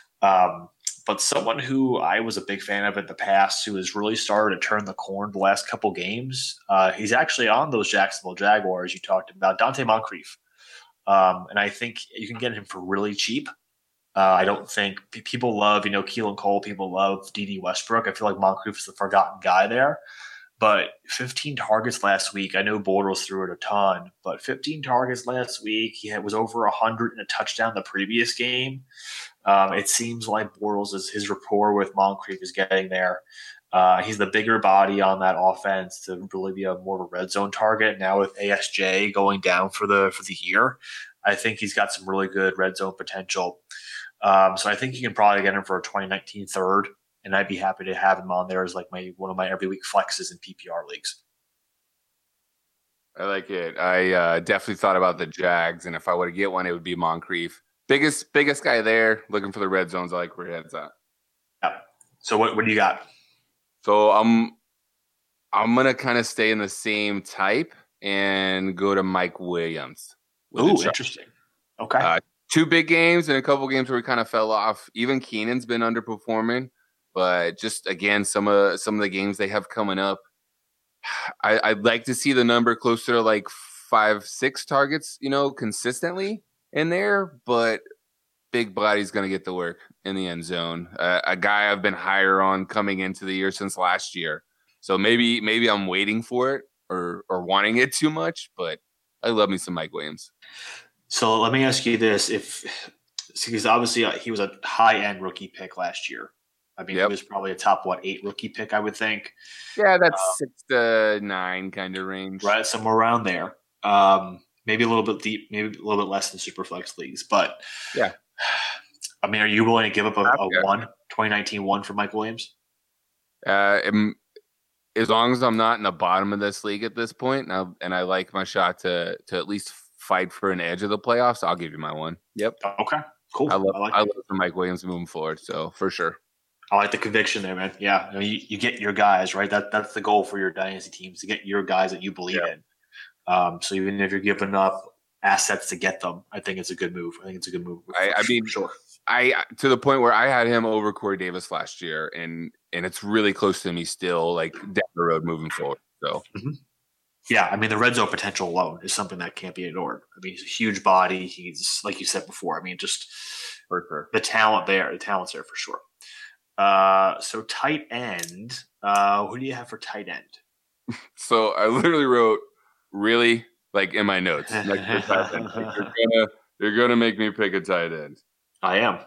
But someone who I was a big fan of in the past, who has really started to turn the corner the last couple games, he's actually on those Jacksonville Jaguars you talked about, Dante Moncrief. And I think you can get him for really cheap. I don't think people love, Keelan Cole. People love D.D. Westbrook. I feel like Moncrief is the forgotten guy there. But 15 targets last week. I know Bortles threw it a ton, but 15 targets last week. He was over 100 and a touchdown the previous game. It seems like Bortles his rapport with Moncrief is getting there. He's the bigger body on that offense to really be more of a red zone target. Now with ASJ going down for the year, I think he's got some really good red zone potential. So I think you can probably get him for a 2019 third. And I'd be happy to have him on there as like one of my every week flexes in PPR leagues. I like it. I definitely thought about the Jags, and if I were to get one, it would be Moncrief. Biggest guy there, looking for the red zones. I like where your head's at. Yeah. So what do you got? So I'm gonna kind of stay in the same type and go to Mike Williams. Ooh, interesting. Okay. 2 big games and a couple games where we kind of fell off. Even Keenan's been underperforming. But just again, some of the games they have coming up, I'd like to see the number closer to like 5-6 targets, consistently in there. But big body's going to get the work in the end zone. A guy I've been higher on coming into the year since last year. So maybe I'm waiting for it or wanting it too much. But I love me some Mike Williams. So let me ask you this: because obviously he was a high end rookie pick last year. I mean, He was probably a top 8 rookie pick, I would think. Yeah, that's 6 to 9 kind of range, right? Somewhere around there. Maybe a little bit deep, maybe a little bit less than Superflex leagues, but yeah. I mean, are you willing to give up a 2019 1 for Mike Williams? As long as I'm not in the bottom of this league at this point, and I like my shot to at least fight for an edge of the playoffs, I'll give you my 1. Yep. Okay. Cool. I love for Mike Williams moving forward, so for sure. I like the conviction there, man. Yeah, you get your guys, right? That's the goal for your dynasty teams, to get your guys that you believe in. So even if you're giving up assets to get them, I think it's a good move. I think it's a good move. I mean, sure. To the point where I had him over Corey Davis last year, and it's really close to me still, like down the road moving forward. So, yeah, I mean, the red zone potential alone is something that can't be ignored. I mean, he's a huge body. He's, like you said before, I mean, just the talent there. The talent's there for sure. So tight end, who do you have for tight end? So I literally wrote really like in my notes, like you're gonna make me pick a tight end. I am.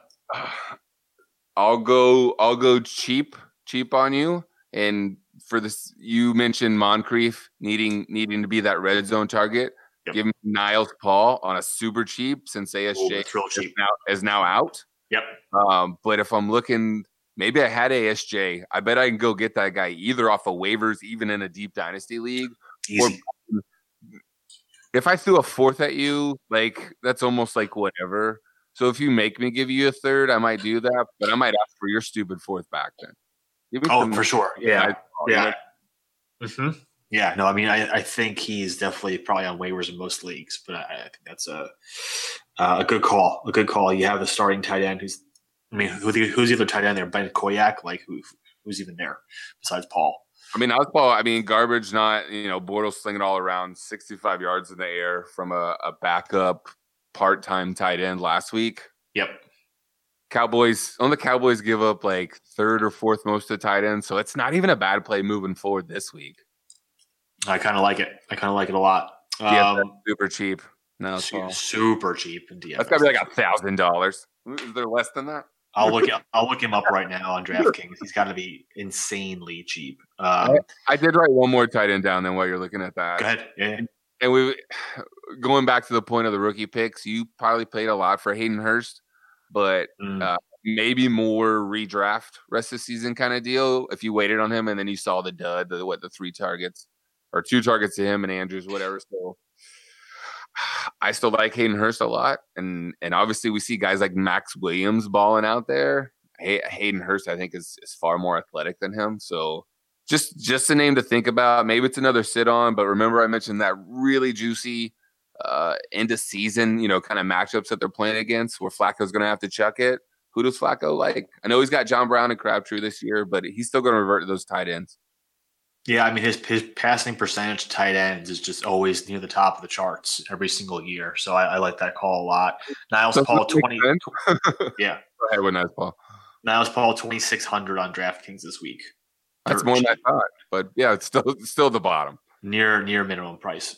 I'll go cheap on you. And for this, you mentioned Moncrief needing to be that red zone target. Yep. Give me Niles Paul on a super cheap since ASJ is now out. Yep. But if I'm looking maybe I had ASJ. I bet I can go get that guy either off of waivers, even in a deep dynasty league. Easy. Or if I threw a fourth at you, like that's almost like whatever. So if you make me give you a third, I might do that, but I might ask for your stupid fourth back then. For sure. Yeah. Yeah. Mm-hmm. Yeah. No, I mean, I think he's definitely probably on waivers in most leagues, but I think that's a good call. A good call. You have a starting tight end who's the other tight end there? Ben Koyak? Like who's even there besides Paul? I mean, Paul. I mean, garbage. Not Bortles slinging all around, 65 yards in the air from a backup part-time tight end last week. Yep. Cowboys give up like third or fourth most of the tight ends, so it's not even a bad play moving forward this week. I kind of like it. I kind of like it a lot. Super cheap. No, super cheap in DFS. That's gotta be like $1,000. Is there less than that? I'll look him up right now on DraftKings. He's got to be insanely cheap. I did write one more tight end down. Then while you're looking at that, go ahead. Yeah. And going back to the point of the rookie picks, you probably played a lot for Hayden Hurst, but maybe more redraft rest of the season kind of deal. If you waited on him and then you saw the dud, the 3 targets or 2 targets to him and Andrews, whatever. So I still like Hayden Hurst a lot, and obviously we see guys like Max Williams balling out there. Hayden Hurst, I think, is far more athletic than him. So just a name to think about. Maybe it's another sit on, but remember I mentioned that really juicy end of season, kind of matchups that they're playing against where Flacco's going to have to chuck it. Who does Flacco like? I know he's got John Brown and Crabtree this year, but he's still going to revert to those tight ends. Yeah, I mean his passing percentage to tight ends is just always near the top of the charts every single year. So I like that call a lot. Niles Paul 20. Yeah. Go ahead with Niles Paul. Niles Paul 2,600 on DraftKings this week. That's more than I thought, but yeah, it's still the bottom. Near minimum price.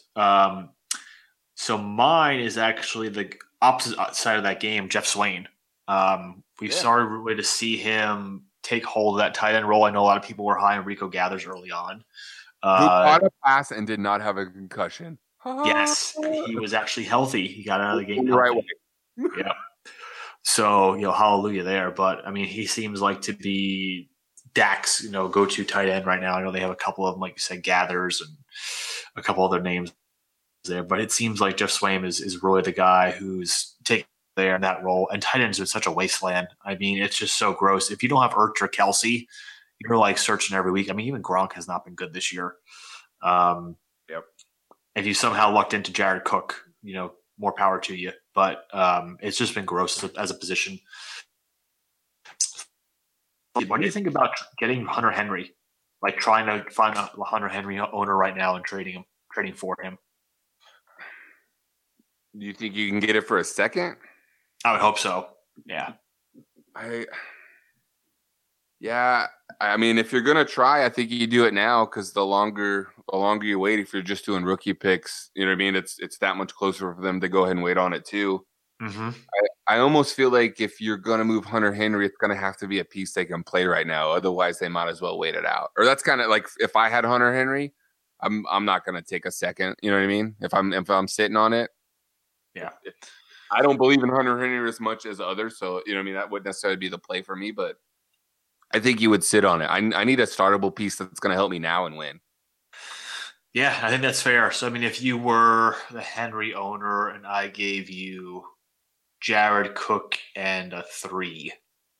So mine is actually the opposite side of that game, Jeff Swain. We've started really to see him take hold of that tight end role. I know a lot of people were high on Rico Gathers early on. Who caught a pass and did not have a concussion. Yes, he was actually healthy. He got out of the game the right way. Yeah. So, hallelujah there. But, I mean, he seems like to be Dak's, go-to tight end right now. I know they have a couple of them, like you said, Gathers and a couple other names there. But it seems like Jeff Swain is really the guy who's taking there in that role. And tight ends are such a wasteland. I mean, it's just so gross. If you don't have Ertz or Kelsey, you're like searching every week. I mean, even Gronk has not been good this year. Yep. If you somehow lucked into Jared Cook, more power to you. But it's just been gross as a position. What do you think about getting Hunter Henry? Like trying to find a Hunter Henry owner right now and trading for him? Do you think you can get it for a second? I would hope so. Yeah. I mean, if you're gonna try, I think you do it now because the longer you wait, if you're just doing rookie picks, you know what I mean. It's that much closer for them to go ahead and wait on it too. Mm-hmm. I almost feel like if you're gonna move Hunter Henry, it's gonna have to be a piece they can play right now. Otherwise, they might as well wait it out. Or that's kind of like if I had Hunter Henry, I'm not gonna take a second. You know what I mean? If I'm sitting on it, yeah. I don't believe in Hunter Henry as much as others, so you know what I mean. That wouldn't necessarily be the play for me, but I think you would sit on it. I need a startable piece that's going to help me now and win. Yeah, I think that's fair. So, I mean, if you were the Henry owner and I gave you Jared Cook and a 3.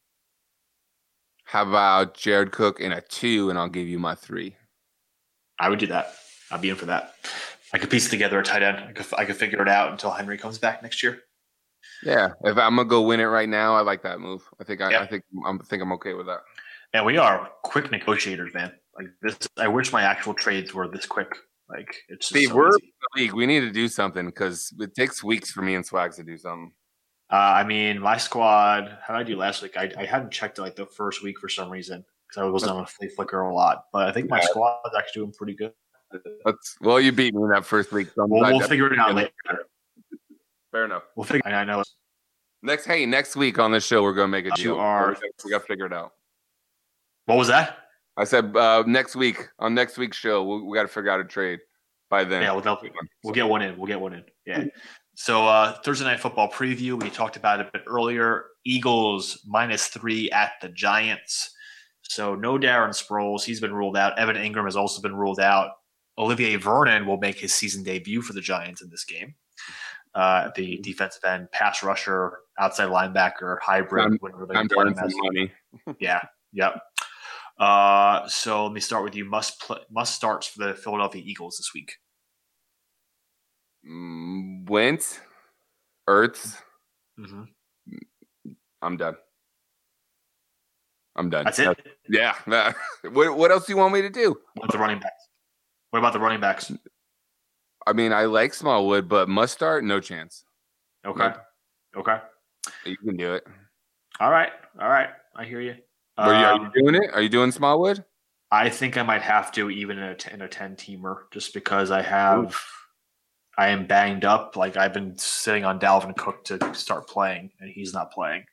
How about Jared Cook and a 2, and I'll give you my 3? I would do that. I'd be in for that. I could piece together a tight end. I could figure it out until Henry comes back next year. Yeah, if I'm gonna go win it right now, I like that move. I think I'm okay with that. And we are quick negotiators, man. Like this, I wish my actual trades were this quick. Like it's just Steve, we're in the league. We need to do something because it takes weeks for me and Swags to do something. I mean, my squad. How did I do last week? I hadn't checked like the first week for some reason because I wasn't on Flickr a lot. But I think my squad is actually doing pretty good. Well, you beat me in that first week. So we'll figure it out later. Fair enough. We'll figure. I know. Next week on this show, we're going to make a deal. We got to figure it out. What was that? I said next week on next week's show, we got to figure out a trade by then. Yeah, we'll get one in. Yeah. So Thursday Night Football preview, we talked about it a bit earlier. Eagles -3 at the Giants. So no Darren Sproles. He's been ruled out. Evan Ingram has also been ruled out. Olivier Vernon will make his season debut for the Giants in this game. The defensive end, pass rusher, outside linebacker, hybrid. I'm doing some money. Yeah. Yep. So let me start with you. Must starts for the Philadelphia Eagles this week. Wentz, Ertz. Mm-hmm. I'm done. That's it? Yeah. What else do you want me to do? What about the running backs? I mean, I like Smallwood, but must start, no chance. Okay. Okay. You can do it. All right. I hear you. Are you doing it? Are you doing Smallwood? I think I might have to, even in a 10-teamer, just because I am banged up. Like, I've been sitting on Dalvin Cook to start playing, and he's not playing.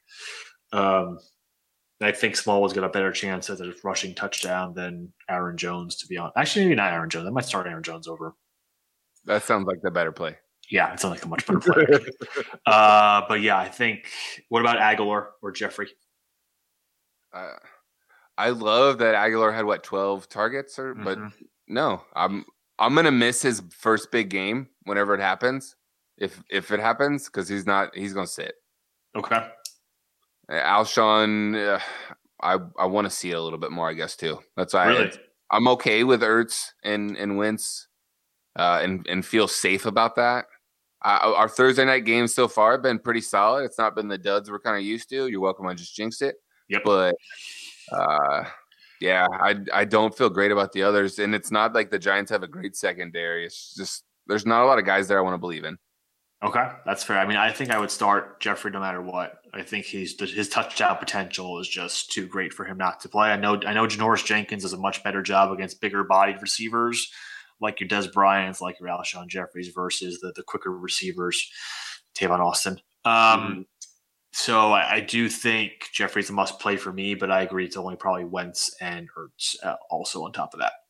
I think Smallwood's got a better chance at a rushing touchdown than Aaron Jones, to be honest. Actually, maybe not Aaron Jones. I might start Aaron Jones over. That sounds like the better play. Yeah, it sounds like a much better play. But yeah, I think. What about Aguilar or Jeffrey? I love that Aguilar had 12 targets, but no, I'm gonna miss his first big game whenever it happens, if it happens, because he's gonna sit. Okay. Alshon, I want to see it a little bit more, I guess, too. That's why really? I'm okay with Ertz and Wentz, and feel safe about that. Our Thursday night games so far have been pretty solid. It's not been the duds we're kind of used to. You're welcome. I just jinxed it. Yep. But yeah, I don't feel great about the others, and it's not like the Giants have a great secondary. It's just there's not a lot of guys there I want to believe in. Okay, that's fair. I mean, I think I would start Jeffrey no matter what. I think his touchdown potential is just too great for him not to play. I know Janoris Jenkins does a much better job against bigger bodied receivers like your Des Bryants, like your Alshon Jeffries versus the quicker receivers, Tavon Austin. So I do think Jeffrey's a must play for me, but I agree it's only probably Wentz and Ertz also on top of that.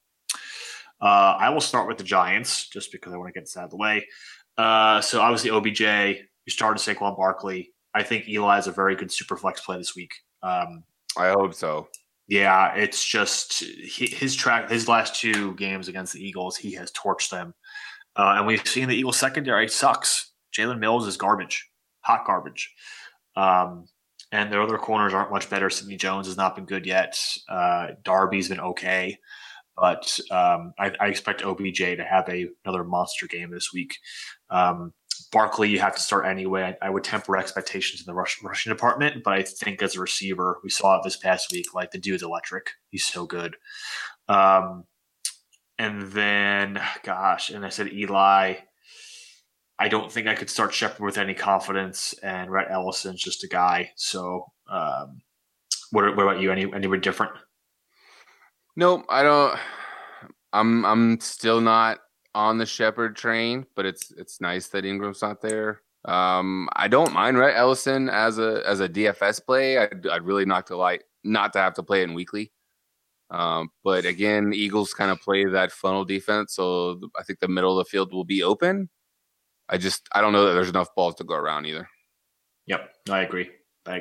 I will start with the Giants just because I want to get this out of the way. So obviously OBJ, you started Saquon Barkley. I think Eli is a very good super flex play this week. I hope so. Yeah, it's just his last two games against the Eagles, he has torched them. And we've seen the Eagles secondary sucks. Jalen Mills is garbage, hot garbage. And their other corners aren't much better. Sidney Jones has not been good yet. Darby's been okay. But I expect OBJ to have another monster game this week. Barkley, you have to start anyway. I would temper expectations in the rushing department, but I think as a receiver, we saw it this past week. Like, the dude's electric. He's so good. And then, and I said Eli. I don't think I could start Shepard with any confidence, and Rhett Ellison's just a guy. So, what about you? Anywhere different? Nope, I don't. I'm still not on the Shepard train, but it's nice that Ingram's not there. I don't mind Rhett Ellison as a DFS play. I'd really not to have to play it in weekly. But again, Eagles kind of play that funnel defense, so I think the middle of the field will be open. I don't know that there's enough balls to go around either. Yep, I agree.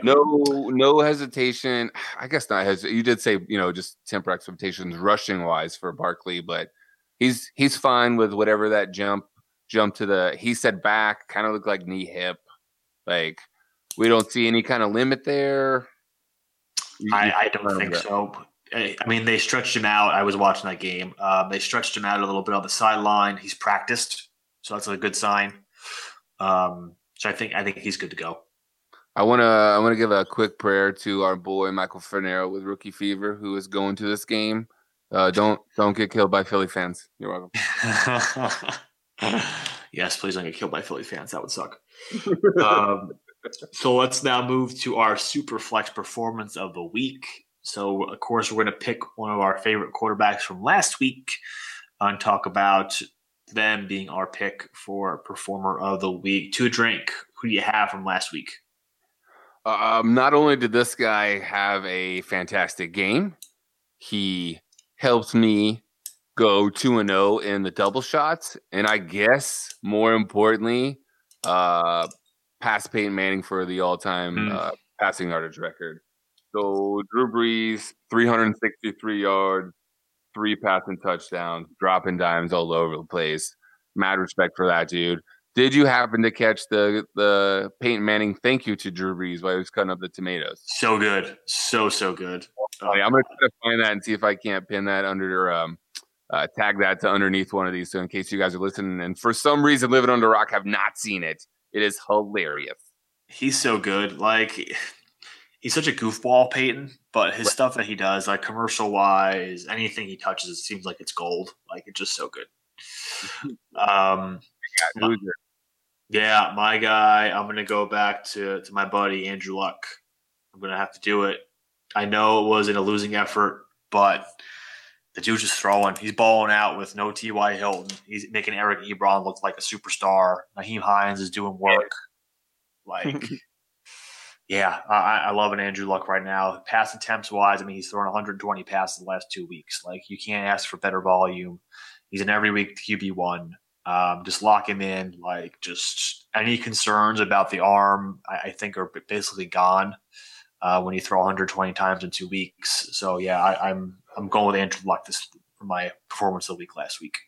No hesitation. I guess not. You did say, just temper expectations rushing wise for Barkley, but he's fine with whatever that jump to he said back, kind of looked like knee hip. Like, we don't see any kind of limit there. I don't think so. I mean, they stretched him out. I was watching that game. They stretched him out a little bit on the sideline. He's practiced, so that's a good sign. So I think he's good to go. I want to give a quick prayer to our boy Michael Fernero with Rookie Fever, who is going to this game. Don't get killed by Philly fans. You're welcome. Yes, please don't get killed by Philly fans. That would suck. So let's now move to our super flex performance of the week. So, of course, we're going to pick one of our favorite quarterbacks from last week and talk about them being our pick for performer of the week. To a drink, who do you have from last week? Not only did this guy have a fantastic game, he helped me go 2-0 in the double shots. And I guess more importantly, pass Peyton Manning for the all-time passing yardage record. So Drew Brees, 363 yards, 3 passing touchdowns, dropping dimes all over the place. Mad respect for that, dude. Did you happen to catch the Peyton Manning thank you to Drew Brees while he was cutting up the tomatoes? So good. So good. Yeah, I'm going to try to find that and see if I can't pin that under tag that to underneath one of these. So in case you guys are listening and for some reason living under a rock have not seen it, it is hilarious. He's so good. Like, he's such a goofball, Peyton, but his stuff that he does, like commercial-wise, anything he touches, it seems like it's gold. Like, it's just so good. Yeah, my guy, I'm going to go back to my buddy, Andrew Luck. I'm going to have to do it. I know it was in a losing effort, but the dude's just throwing. He's balling out with no T.Y. Hilton. He's making Eric Ebron look like a superstar. Naheem Hines is doing work. Like, yeah, I love an Andrew Luck right now. Pass attempts wise, I mean, he's thrown 120 passes the last 2 weeks. Like, you can't ask for better volume. He's an every week QB1. Just lock him in. Like, just any concerns about the arm, I think, are basically gone when you throw 120 times in 2 weeks. So yeah, I'm going with Andrew Luck for my performance of the week last week.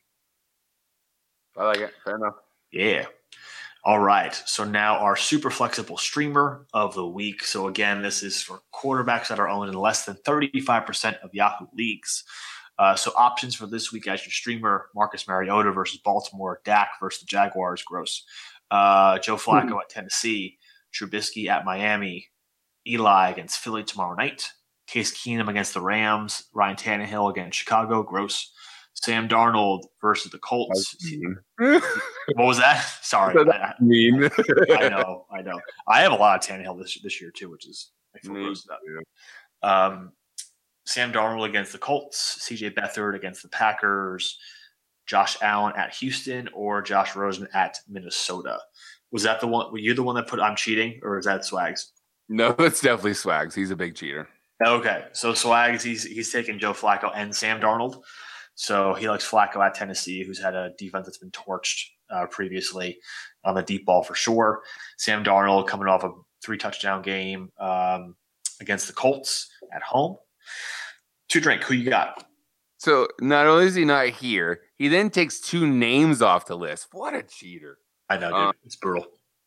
I like it. Fair enough. Yeah. All right. So now our super flexible streamer of the week. So again, this is for quarterbacks that are owned in less than 35% of Yahoo leagues. So options for this week as your streamer: Marcus Mariota versus Baltimore, Dak versus the Jaguars, gross. Joe Flacco at Tennessee, Trubisky at Miami, Eli against Philly tomorrow night, Case Keenum against the Rams, Ryan Tannehill against Chicago, gross. Sam Darnold versus the Colts. What was that? Sorry. I know. I have a lot of Tannehill this year too, which is I feel gross about. Sam Darnold against the Colts, CJ Beathard against the Packers, Josh Allen at Houston, or Josh Rosen at Minnesota. Was that the one? Were you the one that put I'm cheating, or is that Swags? No, it's definitely Swags. He's a big cheater. Okay, so Swags, he's taking Joe Flacco and Sam Darnold. So he likes Flacco at Tennessee, who's had a defense that's been torched previously on the deep ball for sure. Sam Darnold coming off a 3-touchdown game against the Colts at home. To drink, who you got? So not only is he not here, he then takes 2 names off the list. What a cheater. I know, dude. It's brutal.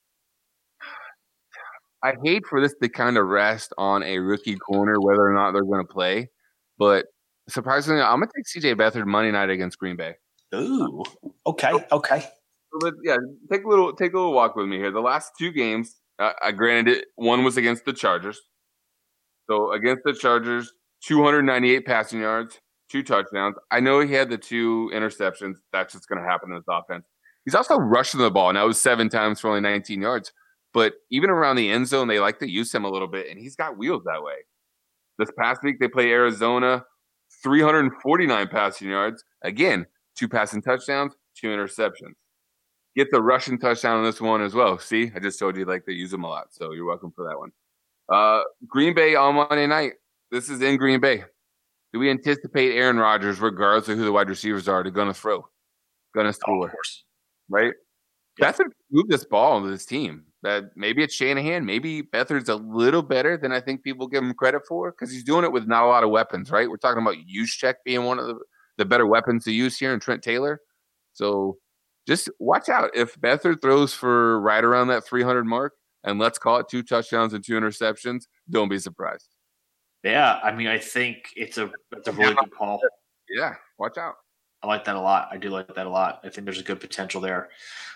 I hate for this to kind of rest on a rookie corner, whether or not they're going to play. But surprisingly, I'm going to take CJ Beathard Monday night against Green Bay. Ooh, okay. But yeah, take a little walk with me here. The last 2 games, granted, one was against the Chargers. So against the Chargers, 298 passing yards, 2 touchdowns. I know he had the 2 interceptions. That's just going to happen in this offense. He's also rushing the ball. Now it was 7 times for only 19 yards. But even around the end zone, they like to use him a little bit, and he's got wheels that way. This past week, they play Arizona, 349 passing yards. Again, 2 passing touchdowns, 2 interceptions. Get the rushing touchdown on this one as well. See, I just told you like they use him a lot, so you're welcome for that one. Green Bay on Monday night. This is in Green Bay. Do we anticipate Aaron Rodgers, regardless of who the wide receivers are, going to throw, going to score? Of course. Right? Yeah. Beathard moved this ball into this team. That maybe it's Shanahan. Maybe Beathard's a little better than I think people give him credit for because he's doing it with not a lot of weapons, right? We're talking about Juszczyk being one of the better weapons to use here and Trent Taylor. So just watch out. If Beathard throws for right around that 300 mark, and let's call it 2 touchdowns and 2 interceptions, don't be surprised. Yeah, I mean, I think it's a really good call. Yeah, watch out. I like that a lot. I do like that a lot. I think there's a good potential there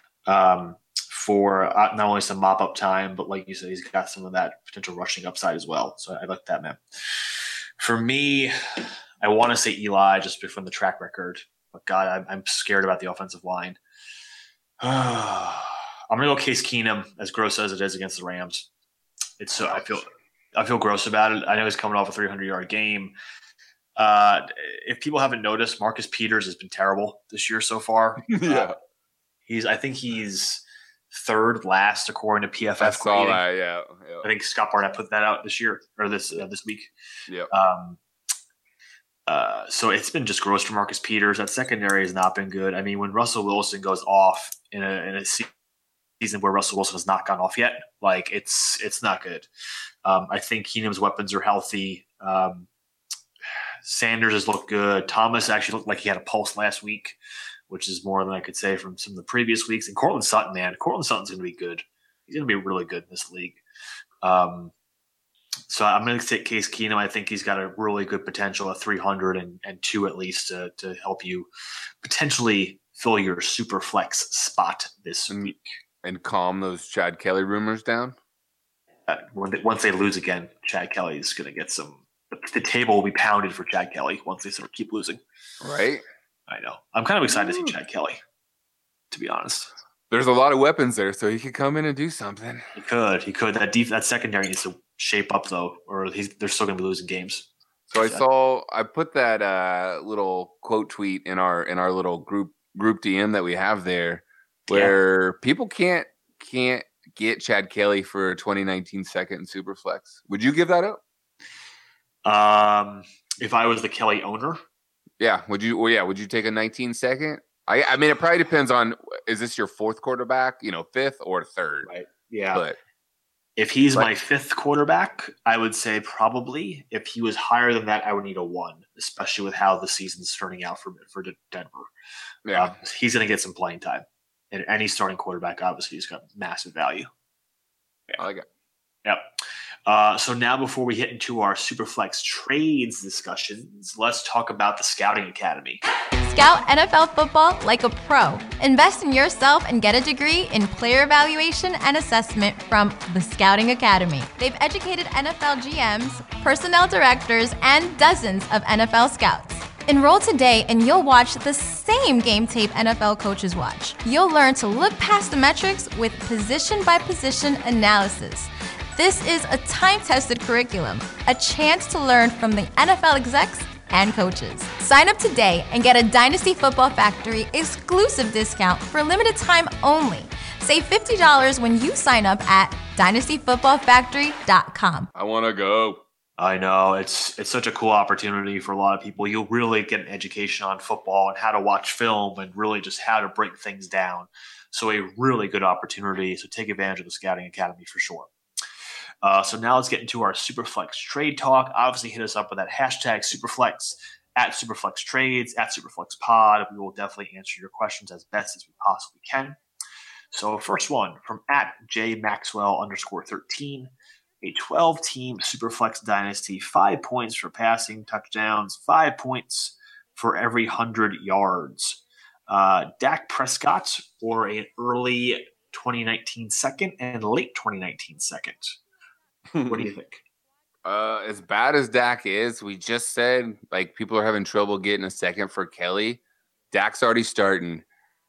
for not only some mop-up time, but like you said, he's got some of that potential rushing upside as well. So I like that, man. For me, I want to say Eli just from the track record. But God, I'm scared about the offensive line. I'm going to go Case Keenum, as gross as it is against the Rams. It's so I feel gross about it. I know he's coming off a 300-yard game. If people haven't noticed, Marcus Peters has been terrible this year so far. Yeah. I think he's third last according to PFF. I saw that, yeah. I think Scott Barnett put that out this year or this week. Yeah. So it's been just gross for Marcus Peters. That secondary has not been good. I mean, when Russell Wilson goes off in a season season where Russell Wilson has not gone off yet. Like it's not good. I think Keenum's weapons are healthy. Sanders has looked good. Thomas actually looked like he had a pulse last week, which is more than I could say from some of the previous weeks. And Courtland Sutton, man, Courtland Sutton's going to be good. He's going to be really good in this league. So I'm going to take Case Keenum. I think he's got a really good potential at 302 at least to help you potentially fill your super flex spot this week. And calm those Chad Kelly rumors down? Once they lose again, Chad Kelly is going to get some – the table will be pounded for Chad Kelly once they sort of keep losing. Right? I know. I'm kind of excited to see Chad Kelly, to be honest. There's a lot of weapons there, so he could come in and do something. He could. That secondary needs to shape up, though, or they're still going to be losing games. So I put that little quote tweet in our little group DM that we have there, where people can't get Chad Kelly for a 2019 second in Superflex. Would you give that up? If I was the Kelly owner, yeah. Would you? Well, yeah. Would you take a 19 second? I mean, it probably depends on, is this your fourth quarterback, fifth or third? Right. Yeah. But if he's my fifth quarterback, I would say probably. If he was higher than that, I would need a 1, especially with how the season's turning out for Denver. Yeah. He's going to get some playing time. And any starting quarterback, obviously, he's got massive value. Yeah. I like it. Yep. So now before we hit into our Superflex trades discussions, let's talk about the Scouting Academy. Scout NFL football like a pro. Invest in yourself and get a degree in player evaluation and assessment from the Scouting Academy. They've educated NFL GMs, personnel directors, and dozens of NFL scouts. Enroll today and you'll watch the same game tape NFL coaches watch. You'll learn to look past the metrics with position-by-position analysis. This is a time-tested curriculum, a chance to learn from the NFL execs and coaches. Sign up today and get a Dynasty Football Factory exclusive discount for limited time only. Save $50 when you sign up at dynastyfootballfactory.com. I want to go. I know. It's such a cool opportunity for a lot of people. You'll really get an education on football and how to watch film and really just how to break things down. So a really good opportunity. So take advantage of the Scouting Academy for sure. So now let's get into our Superflex trade talk. Obviously, hit us up with that hashtag Superflex, at Superflex Trades, at Superflex Pod. We will definitely answer your questions as best as we possibly can. So first one from at jmaxwell_13, a 12-team Superflex dynasty, 5 points for passing touchdowns, 5 points for every 100 yards. Dak Prescott or an early 2019 second and late 2019 second. What do you think? As bad as Dak is, we just said, like, people are having trouble getting a second for Kelly. Dak's already starting.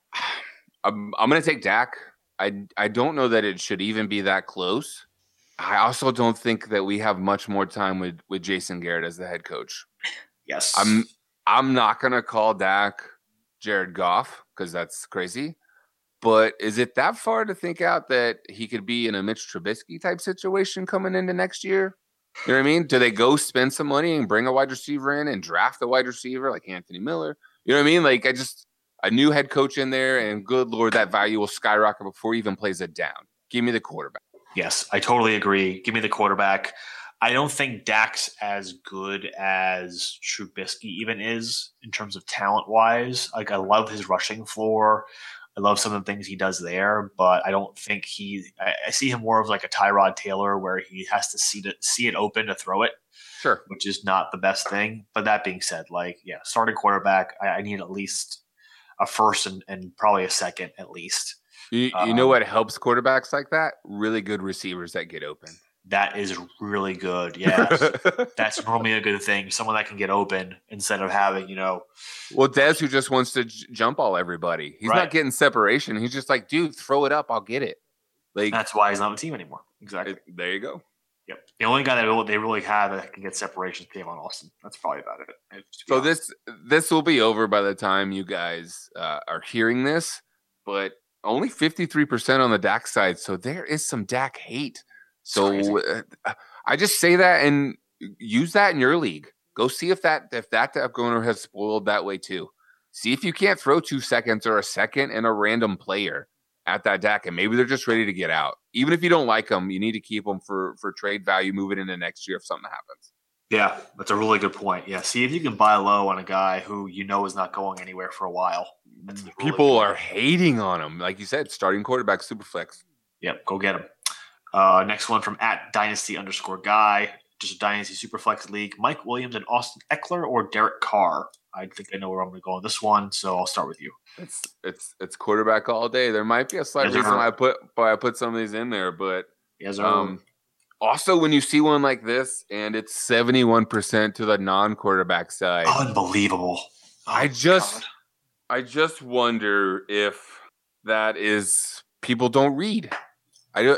I'm going to take Dak. I don't know that it should even be that close. I also don't think that we have much more time with Jason Garrett as the head coach. Yes. I'm not going to call Dak Jared Goff because that's crazy. But is it that far to think out that he could be in a Mitch Trubisky type situation coming into next year? You know what I mean? Do they go spend some money and bring a wide receiver in and draft a wide receiver like Anthony Miller? You know what I mean? Like, a new head coach in there, and good Lord, that value will skyrocket before he even plays it down. Give me the quarterback. Yes, I totally agree. Give me the quarterback. I don't think Dak's as good as Trubisky even is in terms of talent-wise. Like, I love his rushing floor. I love some of the things he does there, but I don't think I see him more of like a Tyrod Taylor where he has to see it open to throw it. Sure. Which is not the best thing. But that being said, starting quarterback, I need at least a first and probably a second at least. You know what helps quarterbacks like that? Really good receivers that get open. That is really good. Yeah. That's normally a good thing. Someone that can get open instead of having, Well, Dez, who just wants to jump all everybody. He's not getting separation. He's just like, dude, throw it up. I'll get it. Like, that's why he's not on the team anymore. Exactly. There you go. Yep. The only guy that they really have that can get separation is Kayvon Austin. That's probably about it. So this will be over by the time you guys are hearing this, but only 53% on the Dak side. So there is some Dak hate. So I just say that and use that in your league. Go see if that Dak owner has spoiled that way too. See if you can't throw 2 seconds or a second and a random player at that DAC, and maybe they're just ready to get out. Even if you don't like them, you need to keep them for trade value moving into next year if something happens. Yeah, that's a really good point. Yeah, see if you can buy low on a guy who you know is not going anywhere for a while. People are hating on him. Like you said, starting quarterback, Superflex. Yep, go get him. Next one from @Dynasty_Guy, just a Dynasty Superflex League. Mike Williams and Austin Eckler or Derek Carr? I think I know where I'm going to go on this one, so I'll start with you. It's quarterback all day. There might be a slight reason why I put some of these in there, but also when you see one like this and it's 71% to the non-quarterback side, unbelievable. I just wonder if that is people don't read. I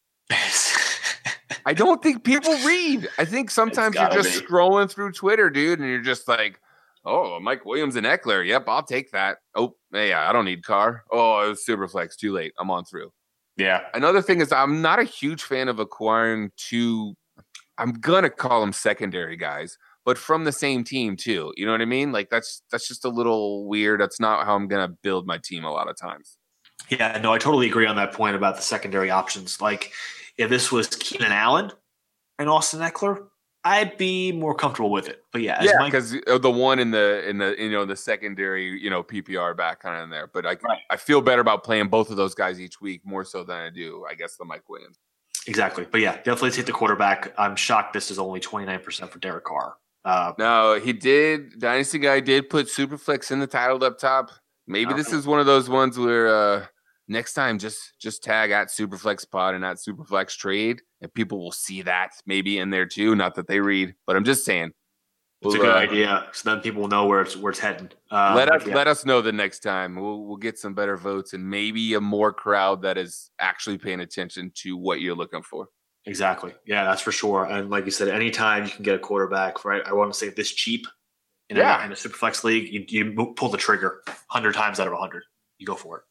don't think people read. I think sometimes you're just scrolling through Twitter, dude, and you're just like, oh, Mike Williams and Eckler. Yep, I'll take that. Oh, yeah, I don't need Carr. Oh, it was Superflex. Too late. I'm on through. Yeah. Another thing is I'm not a huge fan of acquiring two, I'm going to call them secondary guys, but from the same team too. You know what I mean? Like that's just a little weird. That's not how I'm going to build my team a lot of times. Yeah, no, I totally agree on that point about the secondary options. Like if this was Keenan Allen and Austin Eckler, I'd be more comfortable with it. But yeah, because the one in the the secondary PPR back kind of in there. But I feel better about playing both of those guys each week more so than I do, I guess, the Mike Williams. Exactly. But yeah, definitely take the quarterback. I'm shocked this is only 29% for Derek Carr. No, he did. Dynasty Guy did put Superflex in the title up top. Maybe this is one of those ones where next time just tag @SuperflexPod and @SuperflexTrade, and people will see that maybe in there too. Not that they read, but I'm just saying. It's a good idea. So then people will know where it's heading. Let us know the next time. We'll get some better votes and maybe a more crowd that is actually paying attention to what you're looking for. Exactly. Yeah, that's for sure. And like you said, anytime you can get a quarterback, right? I want to say this cheap in a Superflex league, you pull the trigger 100 times out of 100. You go for it.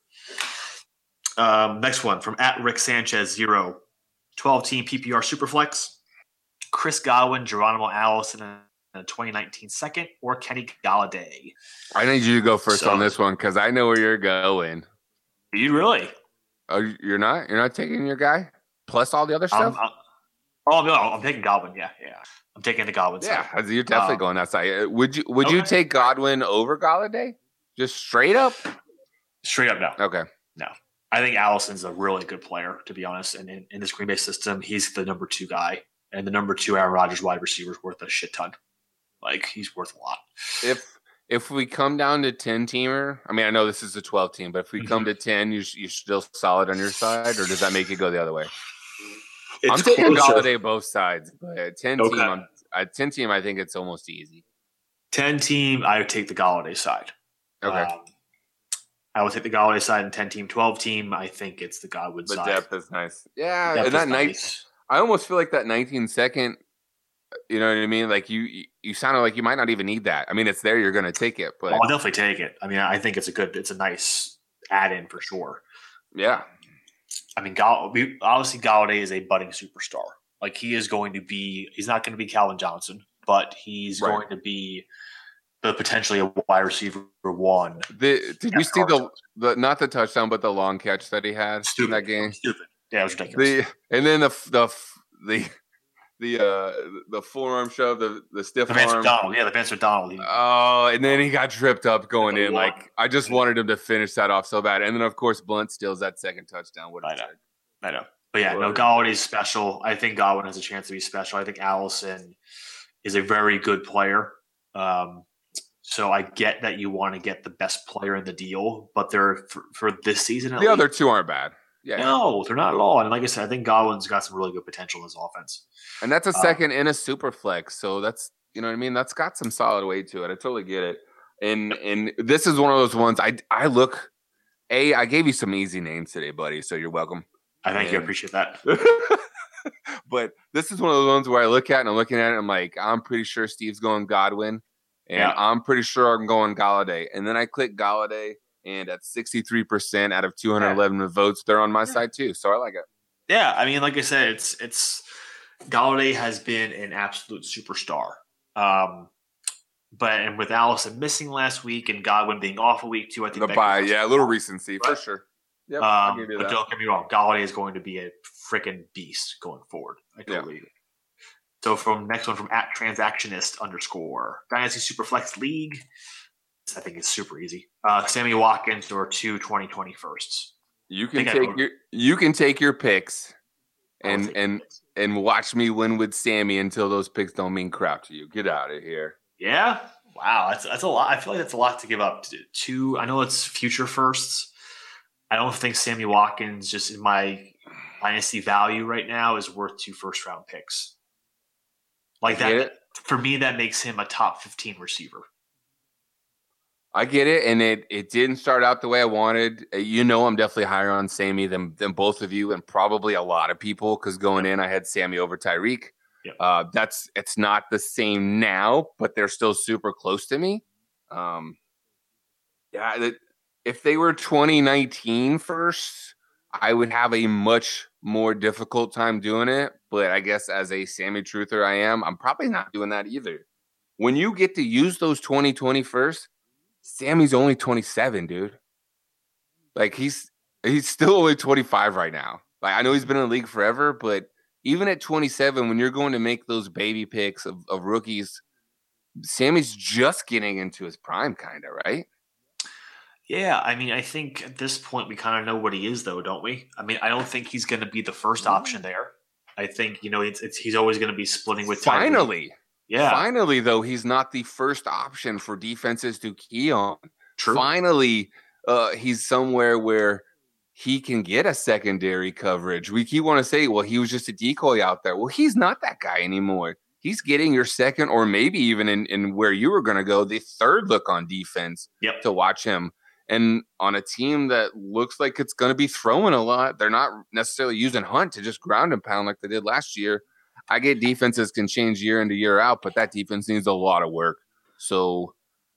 Next one from @RickSanchez0, 12-team PPR Superflex. Chris Godwin, Geronimo Allison in a 2019 second, or Kenny Galladay. I need you to go first on this one because I know where you're going. You really? Oh, you're not? You're not taking your guy plus all the other stuff? No, I'm taking Godwin. Yeah. I'm taking the Godwin side. Yeah, you're definitely going that side. Would you take Godwin over Galladay? Just straight up? Straight up, no. Okay. No. I think Allison's a really good player, to be honest. And in this Green Bay system, he's the number 2 guy. And the number 2 Aaron Rodgers wide receiver is worth a shit ton. Like, he's worth a lot. If we come down to 10-teamer, I mean, I know this is a 12-team, but if we come to 10, you're still solid on your side, or does that make it go the other way? I'm taking Galladay both sides, but 10-team, 10-team, I think it's almost easy. 10-team, I would take the Galladay side. Okay. I would take the Galladay side, and 10-team, 12-team, I think it's the Godwin side. The depth is nice. Yeah, and that nice. I almost feel like that 19-second, you know what I mean? Like you sounded like you might not even need that. I mean, it's there, you're going to take it. But I'll definitely take it. I mean, I think it's a nice add-in for sure. Yeah. I mean, obviously Galladay is a budding superstar. Like he's not going to be Calvin Johnson, but he's going to be potentially a wide receiver 1. Did you see the not the touchdown, but the long catch that he had in that game? Stupid. Yeah, it was ridiculous. And then the forearm shove, the stiff Vance arm. McDonald. Yeah, the Vance McDonald. And then he got tripped up going in. Like I just wanted him to finish that off so bad. And then of course Blunt steals that second touchdown. I know. But yeah, Galladay's special. I think Godwin has a chance to be special. I think Allison is a very good player. So I get that you want to get the best player in the deal, but they're for this season. The other two aren't bad. Yeah. No, they're not at all. And like I said, I think Godwin's got some really good potential in his offense. And that's a second in a super flex. So that's, you know what I mean? That's got some solid weight to it. I totally get it. And this is one of those ones I gave you some easy names today, buddy. So you're welcome. I thank you. I appreciate that. But this is one of those ones where I look at it and I'm looking at it. I'm like, I'm pretty sure Steve's going Godwin. And I'm pretty sure I'm going Galladay. And then I click Galladay. And at 63% out of 211 votes, they're on my side too. So I like it. Yeah, I mean, like I said, it's Galladay has been an absolute superstar. But with Allison missing last week and Godwin being off a week too, I think a little recency for sure. Yep, I'll give you but that. don't get me wrong, Galladay is going to be a freaking beast going forward. I totally agree. So next one from @transactionist_, Dynasty Superflex League. I think it's super easy. Sammy Watkins or 2 2021st. You can take your picks and watch me win with Sammy until those picks don't mean crap to you. Get out of here. Yeah. Wow. That's a lot. I feel like that's a lot to give up. I know it's future firsts. I don't think Sammy Watkins, just in my dynasty value right now, is worth 2 first-round picks. Like that, for me, that makes him a top 15 receiver. I get it, and it didn't start out the way I wanted. I'm definitely higher on Sammy than both of you, and probably a lot of people, because going in, I had Sammy over Tyreek. Yep. It's not the same now, but they're still super close to me. If they were 2019 first, I would have a much more difficult time doing it. But I guess as a Sammy truther I'm probably not doing that either. When you get to use those 2020 first, Sammy's only 27, dude. Like he's still only 25 right now. Like I know he's been in the league forever, but even at 27, when you're going to make those baby picks of rookies, Sammy's just getting into his prime, kind of, right? Yeah, I mean, I think at this point we kind of know what he is, though, don't we? I mean, I don't think he's going to be the first option there. I think he's always going to be splitting with finally. Tyreek. Yeah. Finally, though, he's not the first option for defenses to key on. True. Finally, he's somewhere where he can get a secondary coverage. We keep want to say, well, he was just a decoy out there. Well, he's not that guy anymore. He's getting your second, or maybe even in where you were going to go, the third look on defense to watch him. And on a team that looks like it's going to be throwing a lot, they're not necessarily using Hunt to just ground and pound like they did last year. I get defenses can change year into year out, but that defense needs a lot of work. So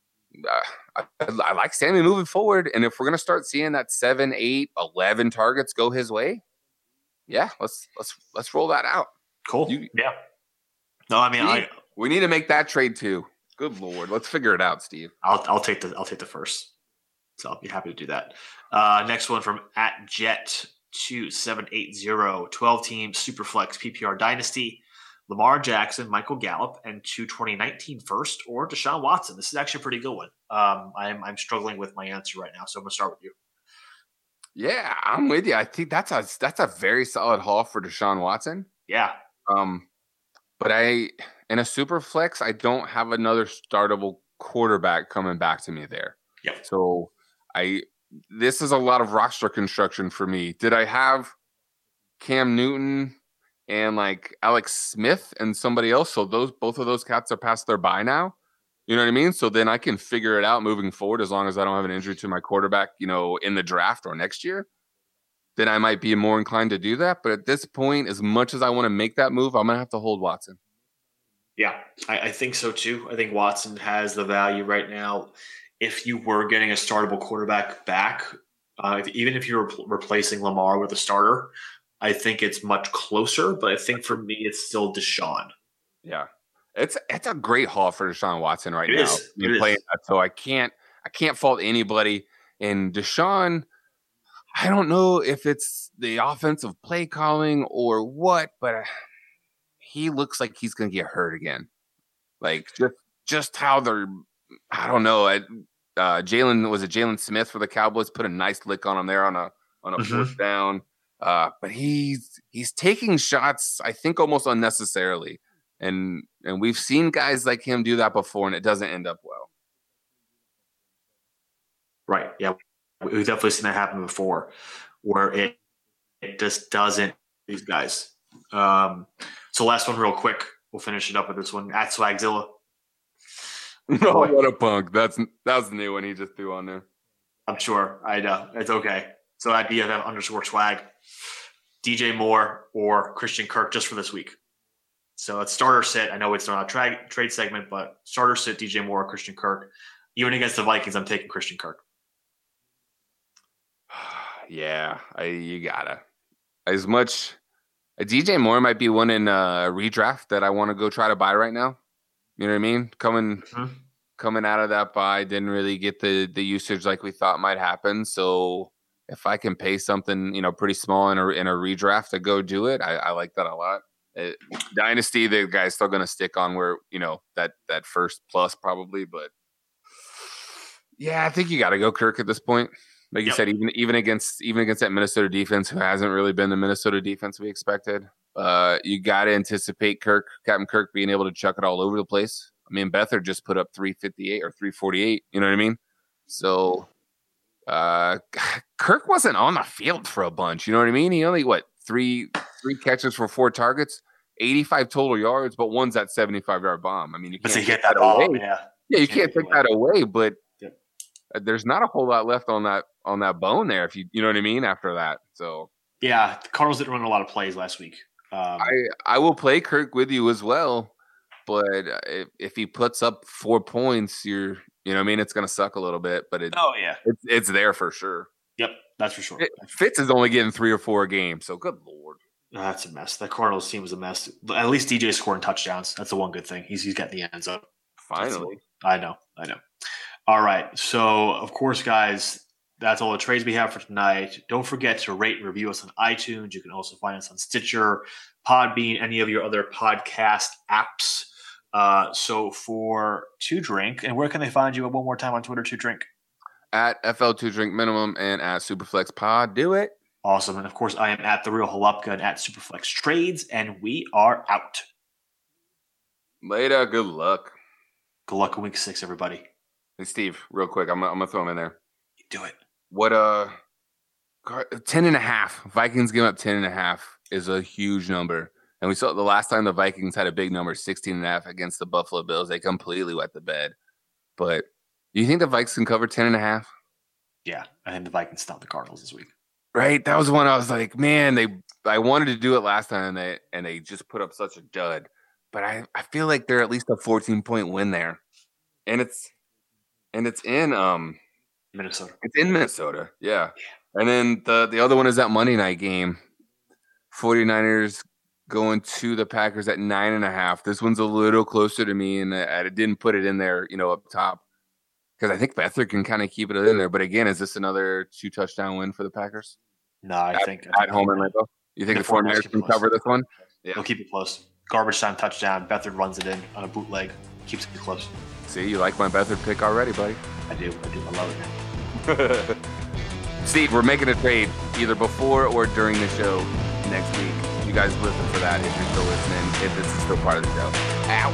I like Sammy moving forward. And if we're going to start seeing that 7, 8, 11 targets go his way, yeah, let's roll that out. Cool. Yeah. No, I mean, we need to make that trade too. Good Lord. Let's figure it out, Steve. I'll take the first. So I'll be happy to do that. Next one from @Jet2780, 12-team Superflex PPR Dynasty. Lamar Jackson, Michael Gallup, and 2 2019 first, or Deshaun Watson. This is actually a pretty good one. I'm struggling with my answer right now, so I'm going to start with you. Yeah, I'm with you. I think that's a very solid haul for Deshaun Watson. Yeah. But in a Superflex, I don't have another startable quarterback coming back to me there. Yep. So this is a lot of roster construction for me. Did I have Cam Newton and like Alex Smith and somebody else? So both of those cats are past their bye now. You know what I mean? So then I can figure it out moving forward as long as I don't have an injury to my quarterback, in the draft or next year. Then I might be more inclined to do that. But at this point, as much as I want to make that move, I'm going to have to hold Watson. Yeah, I think so too. I think Watson has the value right now. If you were getting a startable quarterback back, even if you're replacing Lamar with a starter, I think it's much closer. But I think for me, it's still Deshaun. Yeah, it's a great haul for Deshaun Watson right now. It is. That, so I can't fault anybody. And Deshaun, I don't know if it's the offensive play calling or what, but he looks like he's going to get hurt again. Like just how they're, I don't know. Jalen Smith for the Cowboys put a nice lick on him there on a fourth down. But he's taking shots, I think, almost unnecessarily. And we've seen guys like him do that before, and it doesn't end up well. Right. Yeah. We've definitely seen that happen before, where it just doesn't, these guys. So last one real quick. We'll finish it up with this one. @Swagzilla. Oh, what a punk. That was the new one he just threw on there. I'm sure. I know. It's okay. So @BFF_swag. DJ Moore or Christian Kirk just for this week. So it's starter sit. I know it's not a trade segment, but starter sit DJ Moore or Christian Kirk. Even against the Vikings, I'm taking Christian Kirk. Yeah, you gotta. As much DJ Moore might be one in redraft that I want to go try to buy right now. You know what I mean? Coming out of that buy, didn't really get the usage like we thought might happen. So if I can pay something, pretty small in a redraft to go do it, I like that a lot. Dynasty, the guy's still going to stick on where, that first plus probably, but yeah, I think you got to go Kirk at this point. Like you said, even against that Minnesota defense, who hasn't really been the Minnesota defense we expected, you got to anticipate Captain Kirk being able to chuck it all over the place. I mean, Beathard just put up 358 or 348. You know what I mean? So Kirk wasn't on the field for a bunch. You know what I mean? He only three catches for 4 targets, 85 total yards, but one's that 75-yard bomb. I mean, you can't get that away. You can't take that away, but there's not a whole lot left on that bone there, if you know what I mean, after that. So yeah, the Cardinals didn't run a lot of plays last week. I will play Kirk with you as well, but if he puts up 4 points, you know what I mean, it's going to suck a little bit, but it's there for sure. Yep, that's for sure. Fitz is only getting 3 or 4 a game, so good Lord. That's a mess. That Cardinals team is a mess. At least DJ scoring touchdowns. That's the one good thing. He's getting the end zone. Finally. I know. All right. So, of course, guys, that's all the trades we have for tonight. Don't forget to rate and review us on iTunes. You can also find us on Stitcher, Podbean, any of your other podcast apps. So for 2Drink, and where can they find you one more time on Twitter, 2Drink? At FL2Drink Minimum and at Superflex Pod. Do it. Awesome. And, of course, I am at The Real Halupka and at Superflex Trades, and we are out. Later. Good luck. Good luck in week 6, everybody. Hey, Steve, real quick, I'm gonna throw him in there. You do it. What 10.5. Vikings give up 10.5 is a huge number. And we saw the last time the Vikings had a big number, 16.5 against the Buffalo Bills. They completely wet the bed. But do you think the Vikings can cover 10.5? Yeah, I think the Vikings stopped the Cardinals this week. Right? That was one I was like, man, I wanted to do it last time and they just put up such a dud. But I feel like they're at least a 14-point win there. And it's in Minnesota. It's in Minnesota, yeah. And then the other one is that Monday night game. 49ers going to the Packers at 9.5. This one's a little closer to me, and I didn't put it in there, up top, because I think Beathard can kind of keep it in there. But again, is this another 2-touchdown win for the Packers? No, I think at home in Lambeau. You think the 49ers can cover this one? Yeah, they'll keep it close. Garbage time touchdown. Beathard runs it in on a bootleg, keeps it close. See, you like my Beathard pick already, buddy. I do. I love it, man. Steve, we're making a trade either before or during the show next week. You guys listen for that if you're still listening, if it's still part of the show. Ow.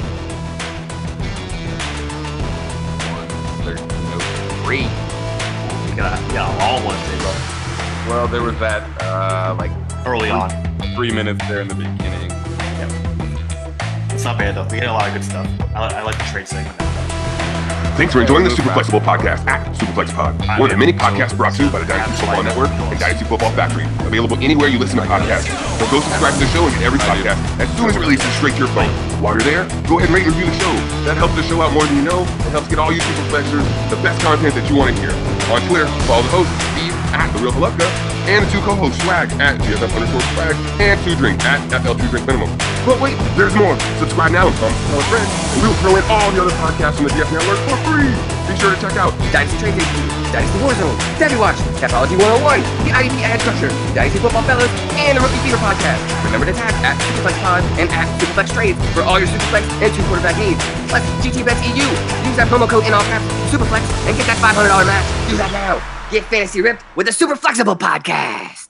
1-13-03. You got a long one today, bro. Well, there was that, early on. 3 minutes there in the beginning. Yep. It's not bad, though. We get a lot of good stuff. I like the trade segment. Thanks for enjoying the Super Flexible podcast at Superflex Pod. One of the many podcasts brought to you by the Dynasty Football Network and Dynasty Football Factory. Available anywhere you listen to podcasts. So go subscribe to the show and get every podcast as soon as it releases straight to your phone. While you're there, go ahead and rate and review the show. That helps the show out more than you know. It helps get all you Superflexers the best content that you want to hear. On Twitter, follow the host, Steve, at The Real Halupka, and the 2 co-hosts, Swag, at GFF_Swag, and 2Drink, at FL2Drink Minimum. But wait, there's more. Subscribe now and tell a friend, and we'll throw in all the other podcasts on the DF Network for free. Be sure to check out Dynasty Trade HQ, Dynasty Warzone, Debbie Watch, Capology 101, the IDP Ad Structure, Dynasty Football Fellas, and the Rookie Fever Podcast. Remember to tag at Superflex Pod and at Superflex Trades for all your Superflex and 2 quarterback needs. Plus, GTBets EU. Use that promo code in all caps, Superflex, and get that $500 match. Do that now. Get fantasy ripped with the Super Flexible Podcast.